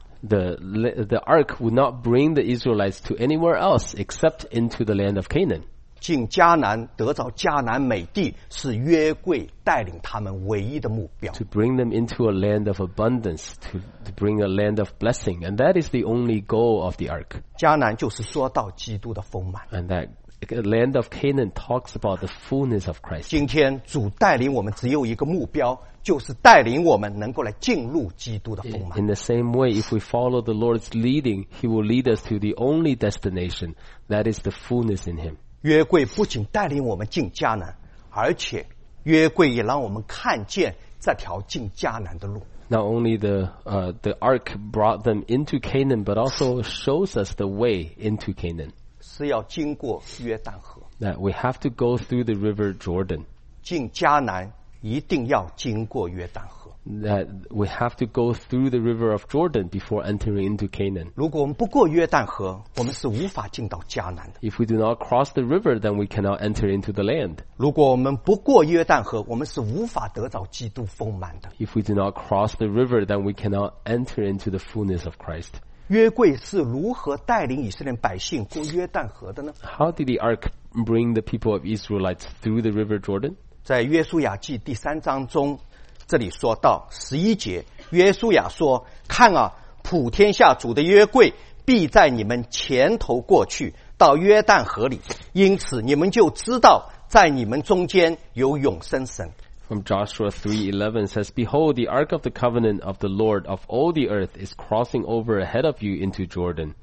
The ark would not bring the Israelites to anywhere else except into the land of Canaan.
进迦南得着迦南美地，是约柜带领他们唯一的目标。
To bring them into a land of abundance, to bring a land of blessing. And that is the only goal of the ark.
迦南就是说到基督的丰满。
And that land of Canaan talks about the fullness of Christ.
今天主带领我们只有一个目标，就是带领我们能够来进入基督的丰满。
In the same way, if we follow the Lord's leading, He will lead us to the only destination, that is the fullness in Him.
约柜不仅带领我们进迦南，而且约柜也让我们看见这条进迦南的路。
Not only the ark brought them into Canaan, but also shows us the way into Canaan.
是要经过约旦河，
That we have to go through the river Jordan.
进迦南一定要经过约旦河。
That we have to go through the river of Jordan before entering into Canaan.
如果我们不过约旦河，我们是无法进到迦南的。
If we do not cross the river, then we cannot enter into the land.
如果我们不过约旦河，我们是无法得着基督丰满的。
If we do not cross the river, then we cannot enter into the fullness of Christ.
约柜是如何带领以色列百姓过约旦河的呢？
How did the ark bring the people of Israelites through the river Jordan?
在约书亚记第3章中，这里说到11节，约书亚说：“看啊，普天下主的约柜必在你们前头过去，到约旦河里，因此你们就知道，在你们中间有永生神。”
From Joshua 3:11 says, Behold, the ark of the covenant of the Lord of all the earth is crossing over ahead of you into Jordan.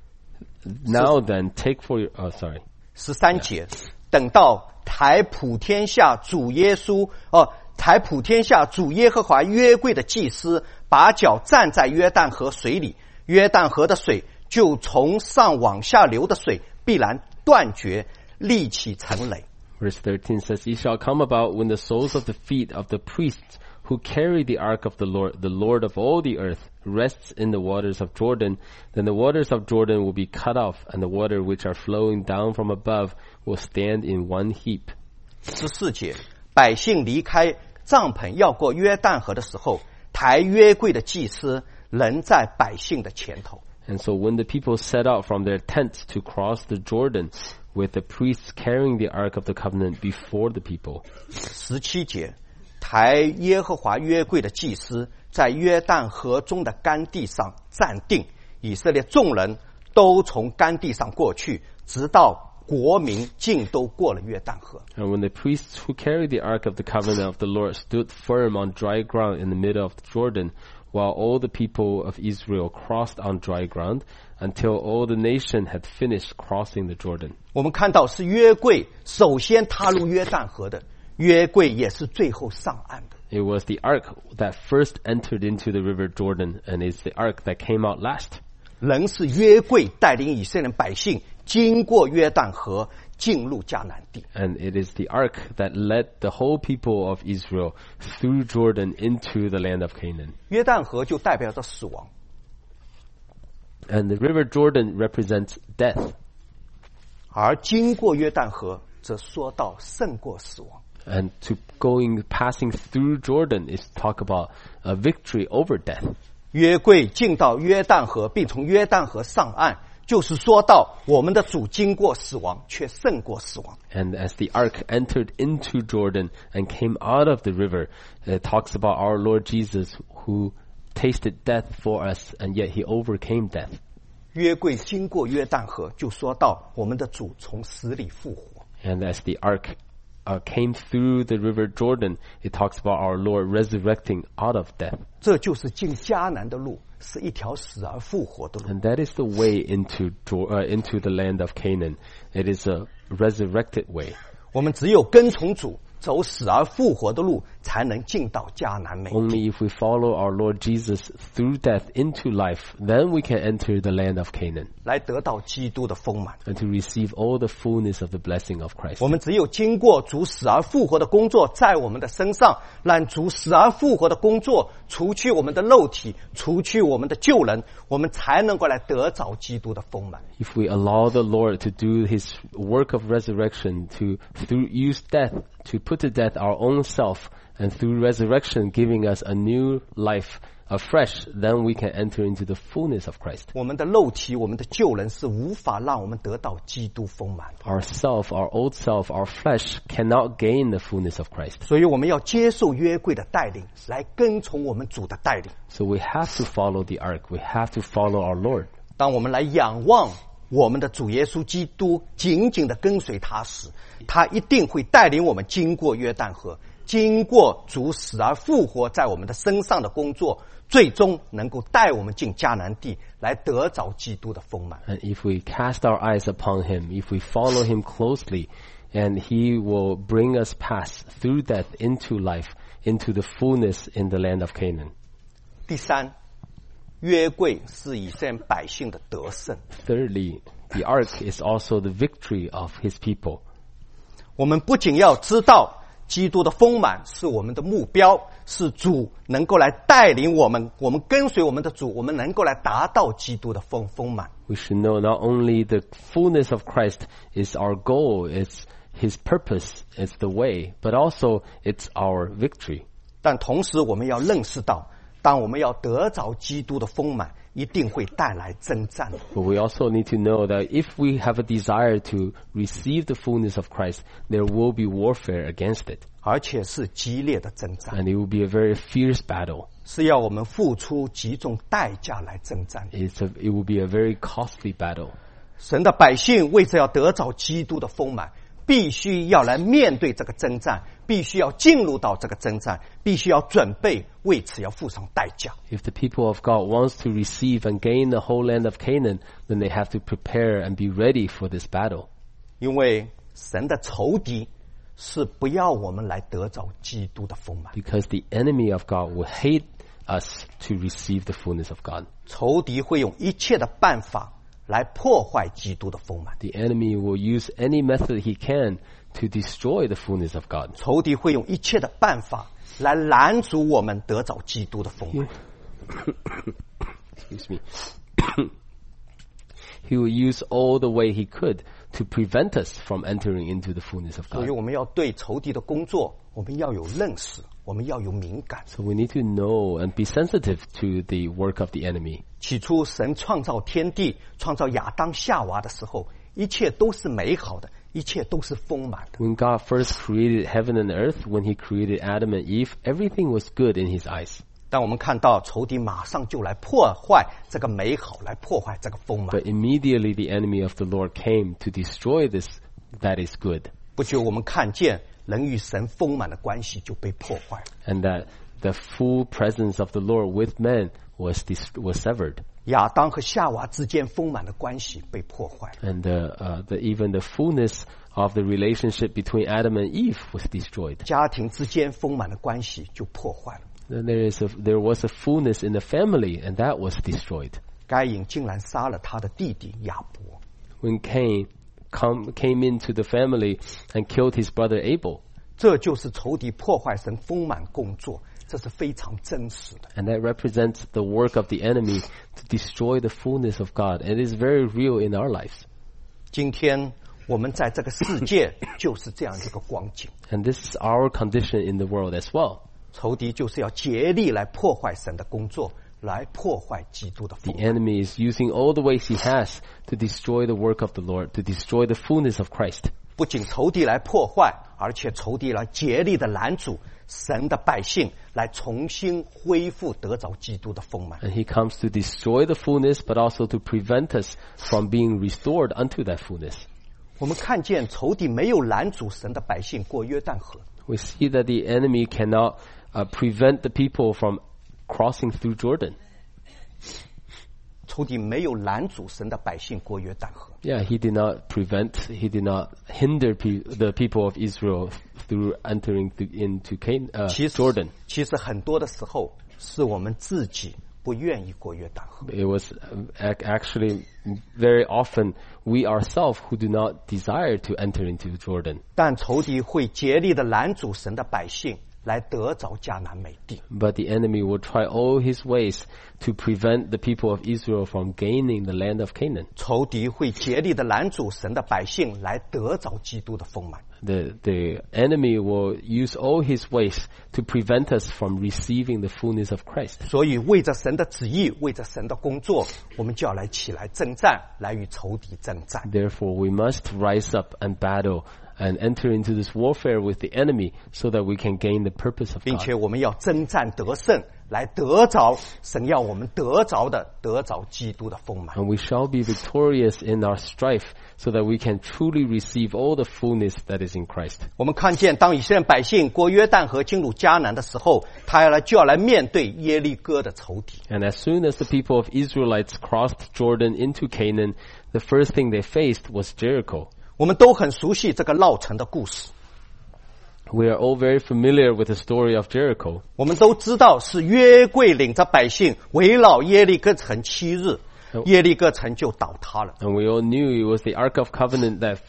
Now then, take for your... Oh, sorry.
13节，等到抬普天下主耶和华约柜的祭司把脚站在约旦河水里，约旦河的水就从上往下流的水必然断绝，立起成垒。
Verse 13 says, Ye shall come about when the soles of the feet of the priests who carry the ark of the Lord of all the earth, rests in the waters of Jordan, then the waters of Jordan will be cut off, and the water which are flowing down from above will stand in one heap.
14节，百姓离开帐篷要过约旦河的时候，抬约柜的祭司仍在百姓的前头。
And so when the people set out from their tents to cross the Jordan, with the priests carrying the ark of the covenant before the people.
17节，抬耶和华约柜的祭司在约旦河中的干地上站定，以色列众人都从干地上过去，直到国民尽都过了约旦河。
And when the priests who carried the ark of the covenant of the Lord stood firm on dry ground in the middle of Jordan, while all the people of Israel crossed on dry ground until all the nation had finished crossing the Jordan.
我们看到是约柜首先踏入约旦河的，约柜也是最后上岸的。
It was the ark that first entered into the river Jordan, and it's the ark that came out last.
人是约柜带领以色列百姓经过约旦河进入迦南地。
And it is the ark that led the whole people of Israel through Jordan into the land of Canaan.
约旦河就代表着死亡，
And the river Jordan represents death.
而经过约旦河则说到胜过死亡。
And passing through Jordan is talk about a victory over death.
约柜进到约旦河，并从约旦河上岸，就是说到我们的主经过死亡，却胜过死亡。
And as the ark entered into Jordan and came out of the river, it talks about our Lord Jesus who tasted death for us, and yet he overcame death.
约柜经过约旦河，就说到我们的主从死里复活。
And as the ark came through the river Jordan, it talks about our Lord resurrecting out of death.
这就是进迦南的路，是一条死而复活的路。
And that is the way into the land of Canaan. It is a resurrected way.
我们只有跟从主，走死而复活的路，才能进到迦南美地。
Only if we follow our Lord Jesus through death into life, then we can enter the land of Canaan
来得到基督的丰满。
and to receive all the fullness of the blessing of Christ.
我们只有经过主死而复活的工作在我们的身上，让主死而复活的工作除去我们的肉体，除去我们的旧人，我们才能够来得着基督的丰满。
If we allow the Lord to do his work of resurrection, to use death to put to death our own self, and through resurrection giving us a new life afresh, then we can enter into the fullness of Christ.
我们的肉体，我们的旧人是无法让我们得到基督丰满的，
Our old self, our flesh cannot gain the fullness of Christ.
所以我们要接受约柜的带领，来跟从我们主的带领。
So we have to follow the ark. We have to follow our Lord.
当我们来仰望我们的主耶稣基督，紧紧的跟随他时，他一定会带领我们经过约旦河，经过主死而复活在我们的身上的工作，最终能够带我们进迦南地，来得着基督的丰满。
And if we cast our eyes upon him, if we follow him closely, and he will bring us past through death into life, into the fullness in the land of Canaan.
第三，约柜是以色列百姓的得胜。
Thirdly, the ark is also the victory of his people.
我们不仅要知道基督的丰满是我们的目标，是主能够来带领我们，我们跟随我们的主，我们能够来达到基督的丰满。
We should know not only the fullness of Christ is our goal, it's his purpose, it's the way, but also it's our victory.
但同时我们要认识到，当我们要得着基督的丰满，一定会带来征战。
But we also need to know that if we have a desire to receive the fullness of Christ, there will be warfare against it.
而且是激烈的征战，
And it will be a very fierce battle.
是要我们付出极重代价来征战。
It will be a very costly battle.
神的百姓为着要得着基督的丰满，必须要来面对这个征战，必须要进入到这个征战，必须要准备，为此要付上代价。
If the people of God wants to receive and gain the whole land of Canaan, then they have to prepare and be ready for this battle.
因为神的仇敌是不要我们来得着基督的丰满，
Because the enemy of God will hate us to receive the fullness of God.
仇敌会用一切的办法来破坏基督的丰满，
The enemy will use any method he can to destroy the fullness of God.
仇敌会用一切的办法来拦阻我们得着基督的丰满。
Excuse me. He will use all the way he could to prevent us from entering into the fullness of
所以
God.
我们要对仇敌的工作，我们要有认识，我们要有敏感。
So we need to know and be sensitive to the work of the enemy.
起初神创造天地，创造亚当夏娃的时候，一切都是美好的，一切都是丰满的。
When God first created heaven and earth, when he created Adam and Eve, everything was good in his eyes.
但我们看到仇敌马上就来破坏这个美好，来破坏这个丰满。
But immediately the enemy of the Lord came to destroy this that is good.
不久我们看见人与神丰满的关系就被破坏了。
And that the full presence of the Lord with men was severed.
亚当和夏娃之间丰满的关系被破坏，
And even the fullness of the relationship between Adam and Eve was destroyed.
家庭之间丰满的关系就破坏了。
Then there was a fullness in the family, and that was destroyed.
该隐竟然杀了他的弟弟亚伯，
When Cain came into the family and killed his brother Abel.
这就是仇敌破坏神丰满工作，这是非常真实的。
And that represents the work of the enemy to destroy the fullness of God. And it is very real in our lives.
今天我们在这个世界就是这样一个光景，
And this is our condition in the world as well.
仇敌就是要竭力来破坏神的工作，来破坏基督的
The
丰满。
enemy is using all the ways he has to destroy the work of the Lord, to destroy the fullness of Christ.
不仅仇敌来破坏，而且仇敌来竭力的拦阻神的百姓来重新恢复得着基督的丰满。
And he comes to destroy the fullness, but also to prevent us from being restored unto that fullness.
我们看见仇敌没有拦阻神的百姓过约旦河，
We see that the enemy cannot prevent the people from crossing through Jordan.
仇敌没有拦阻神的百姓过约旦河。
Yeah, he did not hinder the people of Israel through entering into Jordan.
其实很多的时候是我们自己不愿意过约旦河。
It was actually very often we ourselves who do not desire to enter into Jordan.
但仇敌会竭力的拦阻神的百姓来得着迦南美地。
But the enemy will try all his ways to prevent the people of Israel from gaining the land of Canaan.
仇敌会竭力的拦阻神的百姓来得着基督的丰满。
The enemy will use all his ways to prevent us from receiving the fullness of Christ.
所以为着神的旨意，为着神的工作，我们就要来起来征战，来与仇敌征战。
Therefore, we must rise up and battle and enter into this warfare with the enemy so that we can gain the purpose of
并
God.
且我们要征战得胜，来得着神要我们得着的，得着基督的丰满。
And we shall be victorious in our strife so that we can truly receive all the fullness that is in Christ.
我们看见，当以色列百姓过约旦河进入迦南的时候，就要来面对耶利哥的仇敌。
And as soon as the people of Israelites crossed Jordan into Canaan, the first thing they faced was Jericho.
我们都很熟悉这个绕城的故事，
We are all very familiar with the story of Jericho.
我们都知道是约柜领着百姓围绕耶利哥城7日，耶利哥城就倒塌了。
And we all knew it was the Ark of Covenant that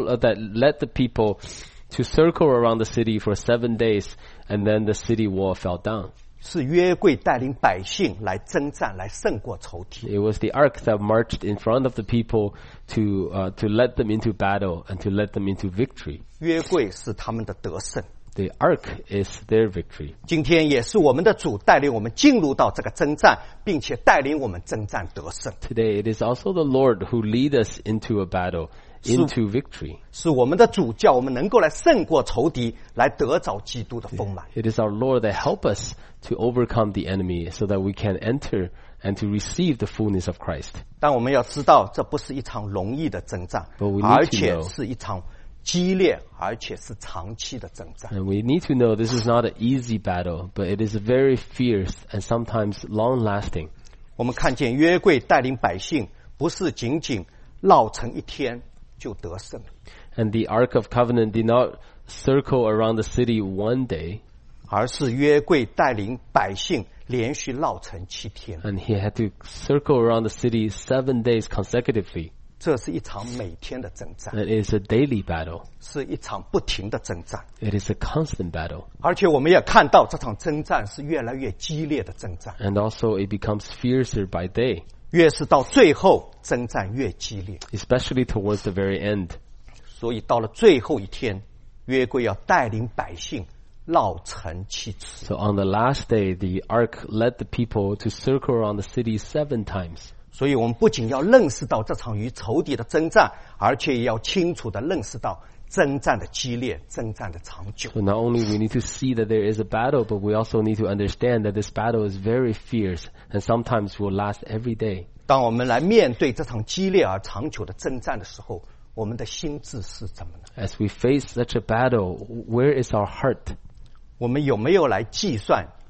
led the people to circle around the city for 7 days, and then the city wall fell down.
是约柜带领百姓来征战，来胜过仇敌。
It was the Ark that marched in front of the people to let them into battle and to let them into victory.
约柜是他们的得胜。
The Ark is their victory.
今天也是我们的主带领我们进入到这个征战，并且带领我们征战得胜。
Today, it is also the Lord who leads us into a battle, into victory.
是我们的主叫我们能够来胜过仇敌，来得着基督的丰满。
It is our Lord that help us to overcome the enemy so that we can enter and to receive the fullness of Christ.
但我们要知道，这不是一场容易的征战
But we need to，
而且是一场激烈，而且是长期的征战。
And we need to know this is not an easy battle, but it is very fierce and sometimes long-lasting.
我们看见约柜带领百姓，不是仅仅绕城一天就得胜，
And the Ark of Covenant did not circle around the city one day,
而是约柜带领百姓连续绕城7天。
and he had to circle around the city 7 days consecutively.
这是一场每天的征战，
And it is a daily battle.
是一场不停的征战。
It is a constant battle.
而且我们也看到这场征战是越来越激烈的征战，
And also it becomes fiercer by day,
越是到最后征战越激烈。
especially towards the very end.
所以到了最后一天，约柜要带领百姓绕城7次。
So on the last day, the ark led the people to circle around the city 7 times.
所以我们不仅要认识到这场与仇敌的征战，而且也要清楚地认识到征战的激烈，征战的长久。
So not only we need to see that there is a battle, but we also need to understand that this battle is very fierce and sometimes will last every day.
当我们来面对这场激烈而长久的征战的时候，我们的心智是怎么呢？
As we face such a battle, where is our heart?
我们有没有来计算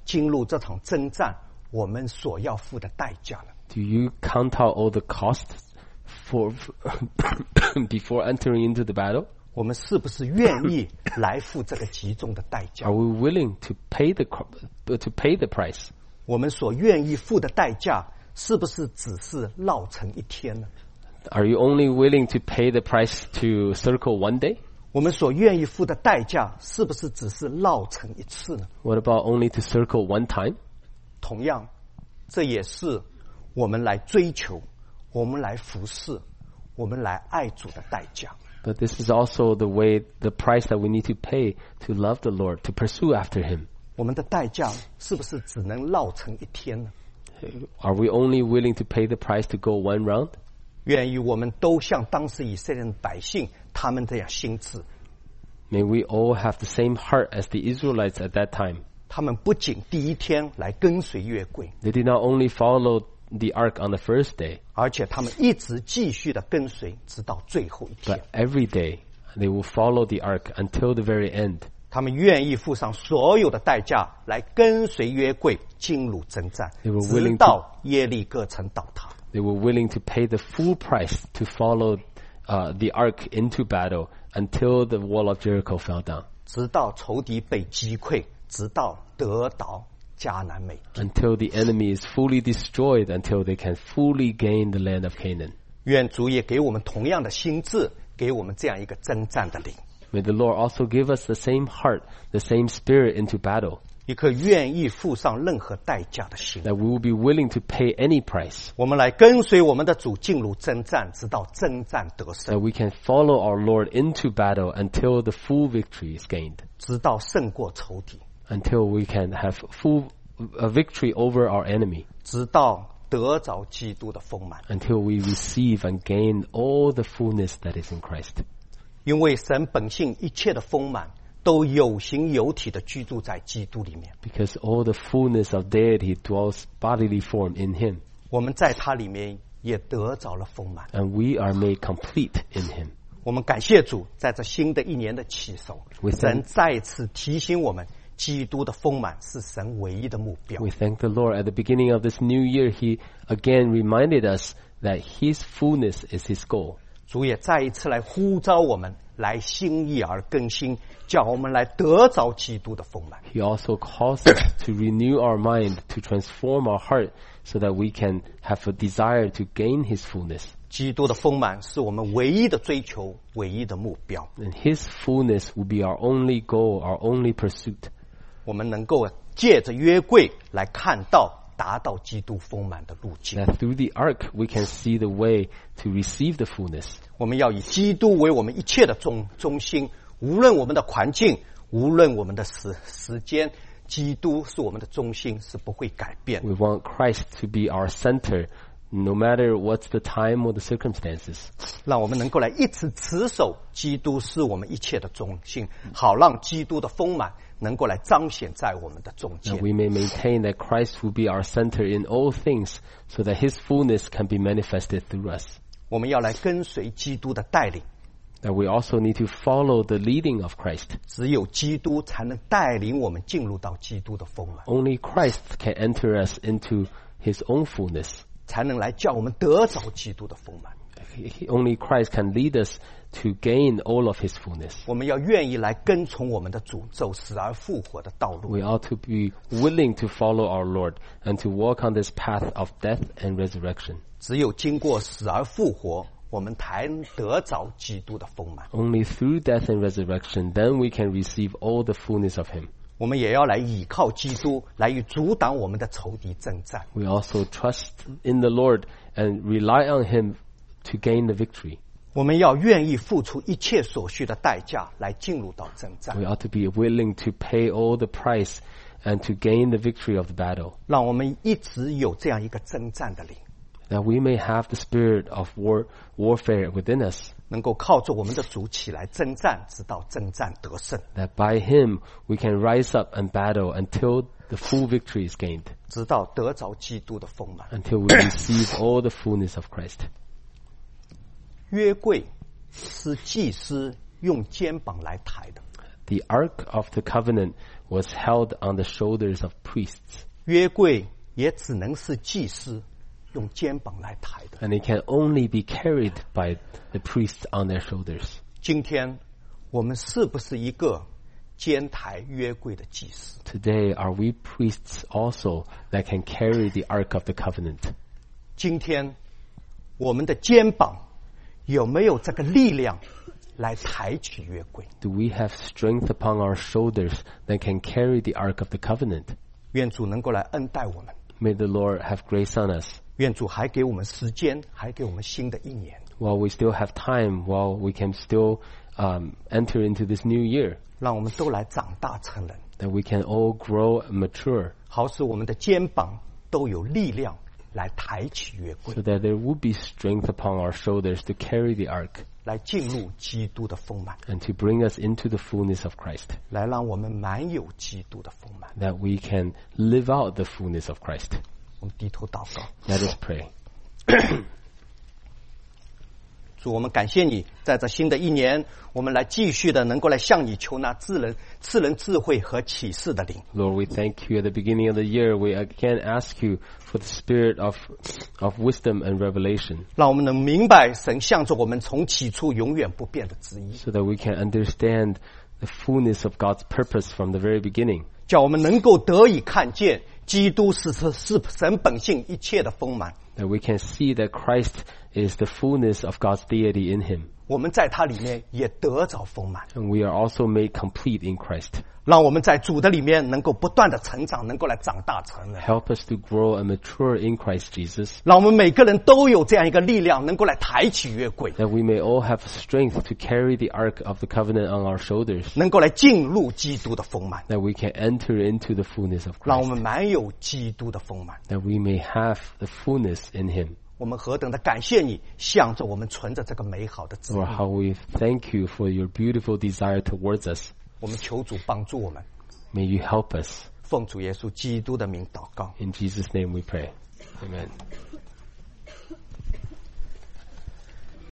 进入这场征战，我们所要付的代价呢？
Do you count out all the costs for before entering into the battle?
我们是不是愿意来付这个极重的代价
Are？ we willing to pay the price?
我们所愿意付的代价，是不是只是绕城一天呢？
Are you only willing to pay the price to circle one day?
我们所愿意付的代价，是不是只是绕城一次呢？
What about only to circle one time?
同样，这也是我们来追求、我们来服侍、我们来爱主的代价。
But this is also the price that we need to pay to love the Lord, to pursue after Him.
我们的代价是不是只能绕城一天呢？
Are we only willing to pay the price to go one round?
愿意我们都像当时以色列的百姓他们这样心智，
May we all have the same heart as the Israelites at that time.
他们不仅第一天来跟随约柜，
They did not only follow the ark on the first day,
而且他们一直继续的跟随，直到最后一天
but。every day they will follow the ark until the very end.
他们愿意付上所有的代价来跟随约柜进入征战，
They were willing
直到耶利哥城倒塌。
They were willing to pay the full price to follow the ark into battle until the wall of Jericho fell down,
直到仇敌被击溃，直到得到迦南美地。
until the enemy is fully destroyed, until they can fully gain the land of Canaan.
愿主也给我们同样的心智，给我们这样一个征战的灵，
May the Lord also give us the same heart, the same spirit into battle,
一颗愿意付上任何代价的心。
that we will be willing to pay any price,
我们来跟随我们的主进入征战，直到征战得
that
胜，
we can follow our Lord into battle until the full victory is gained,
直到胜过仇敌，
until we can have full victory over our enemy,
直到得着基督的丰满。
until we receive and gain all the fullness that is in Christ.
因为神本性一切的丰满，都有形有体的居住在基督里面。
Because all the fullness of deity dwells bodily form in Him,
我们在他里面也得着了丰满。
and we are made complete in Him.
我们感谢主，在这新的一年的起手，
We thank-
神再次提醒我们，基督的丰满是神唯一的目标。
We thank the Lord. At the beginning of this new year, He again reminded us that His fullness is His goal.
主也再一次来呼召我们，来心意而更新，叫我们来得着基督的丰满。
He also calls us to renew our mind, to transform our heart, so that we can have a desire to gain His fullness.
基督的丰满是我们唯一的追求，唯一的目标。
And His fullness will be our only goal, our only pursuit.
我们能够借着约柜来看到达到基督丰满的路径。
That through the ark we can see the way to receive the fullness.
我们要以基督为我们一切的中心，无论我们的环境，无论我们的时间，基督是我们的中心，是不会改变。
We want Christ to be our center, no matter what's the time or the circumstances.
让我们能够来一直持守基督是我们一切的中心，好让基督的丰满能够来彰显在我们的中
That
间。
we may maintain that Christ will be our center in all things, so that His fullness can be manifested through us.
我们要来跟随基督的带领，
That we also need to follow the leading of Christ.
只有基督才能带领我们进入到基督的丰满，
Only Christ can enter us into His own fullness.
才能来叫我们得着基督的丰满。
Only Christ can lead us to gain all of His fullness.
我们要愿意来跟从我们的主，走死而复活的道路。
We ought to be willing to follow our Lord and to walk on this path of death and resurrection.
只有经过死而复活，我们才能得着基督的丰满。
Only through death and resurrection, then we can receive all the fullness of Him.
我们也要来倚靠基督，来与阻挡我们的仇敌征战。
We also trust in the Lord and rely on Him to gain the victory.
我们要愿意付出一切所需的代价来进入到征战，
We ought to be willing to pay all the price and to gain the victory of the battle,
让我们一直有这样一个征战的灵，
that we may have the spirit of warfare within us,
能够靠着我们的主起来征战，直到征战得胜，
that by Him we can rise up and battle until the full victory is gained,
直到得着基督的丰满。
until we receive all the fullness of Christ.
约柜是祭司用肩膀来抬的，
The Ark of the Covenant was held on the shoulders of priests.
约柜也只能是祭司用肩膀来抬的。
And it can only be carried by the priests on their shoulders.
今天我们是不是一个肩抬约柜的祭司？
Today, are we priests also that can carry the Ark of the Covenant?
今天我们的肩膀有没有这个力量来抬起约柜？
Do we have strength upon our shoulders that can carry the Ark of the Covenant?
愿主能够来恩待我们，
May the Lord have grace on us
愿主还给我们时间，还给我们新的一年，
while we still have time, while we can still enter into this new year,
让我们都来长大成人，
that we can all grow and mature,
好使我们的肩膀都有力量来抬起约柜
so，that there would be strength upon our shoulders to carry the Ark
来进入基督的丰满，
and to bring us into the fullness of Christ,
来让我们满有基督的丰满。
that we can live out the fullness of Christ.
我们低头祷告，
Let us pray.
主，我们感谢你，在这新的一年，我们来继续的能够来向你求那赐人智慧和启示的灵。
Lord, we thank you at the beginning of the year. We again ask you for the spirit of wisdom and revelation,
让我们能明白神向着我们从起初永远不变的旨意，
so that we can understand the fullness of God's purpose from the very beginning,
叫我们能够得以看见基督是神本性一切的丰满。
that we can see that Christ is the fullness of God's deity in him,
我们在他里面也得着丰满，
and we are also made complete in Christ.
让我们在主的里面能够不断的成长，能够来长大成人，
Help us to grow and mature in Christ Jesus,
让我们每个人都有这样一个力量，能够来抬起约柜，
that we may all have strength to carry the Ark of the Covenant on our shoulders,
能够来进入基督的丰满，
that we can enter into the fullness of
让我
Christ,
们满有基督的丰满。
that we may have the fullness in him.
我们何等的感谢你，向着我们存着这个美好的旨
Lord,
意。
how we thank you for your beautiful desire towards us.
我们求主帮助我们，
May you help us.
奉主耶稣基督的名祷告。
In Jesus' name we pray. Amen.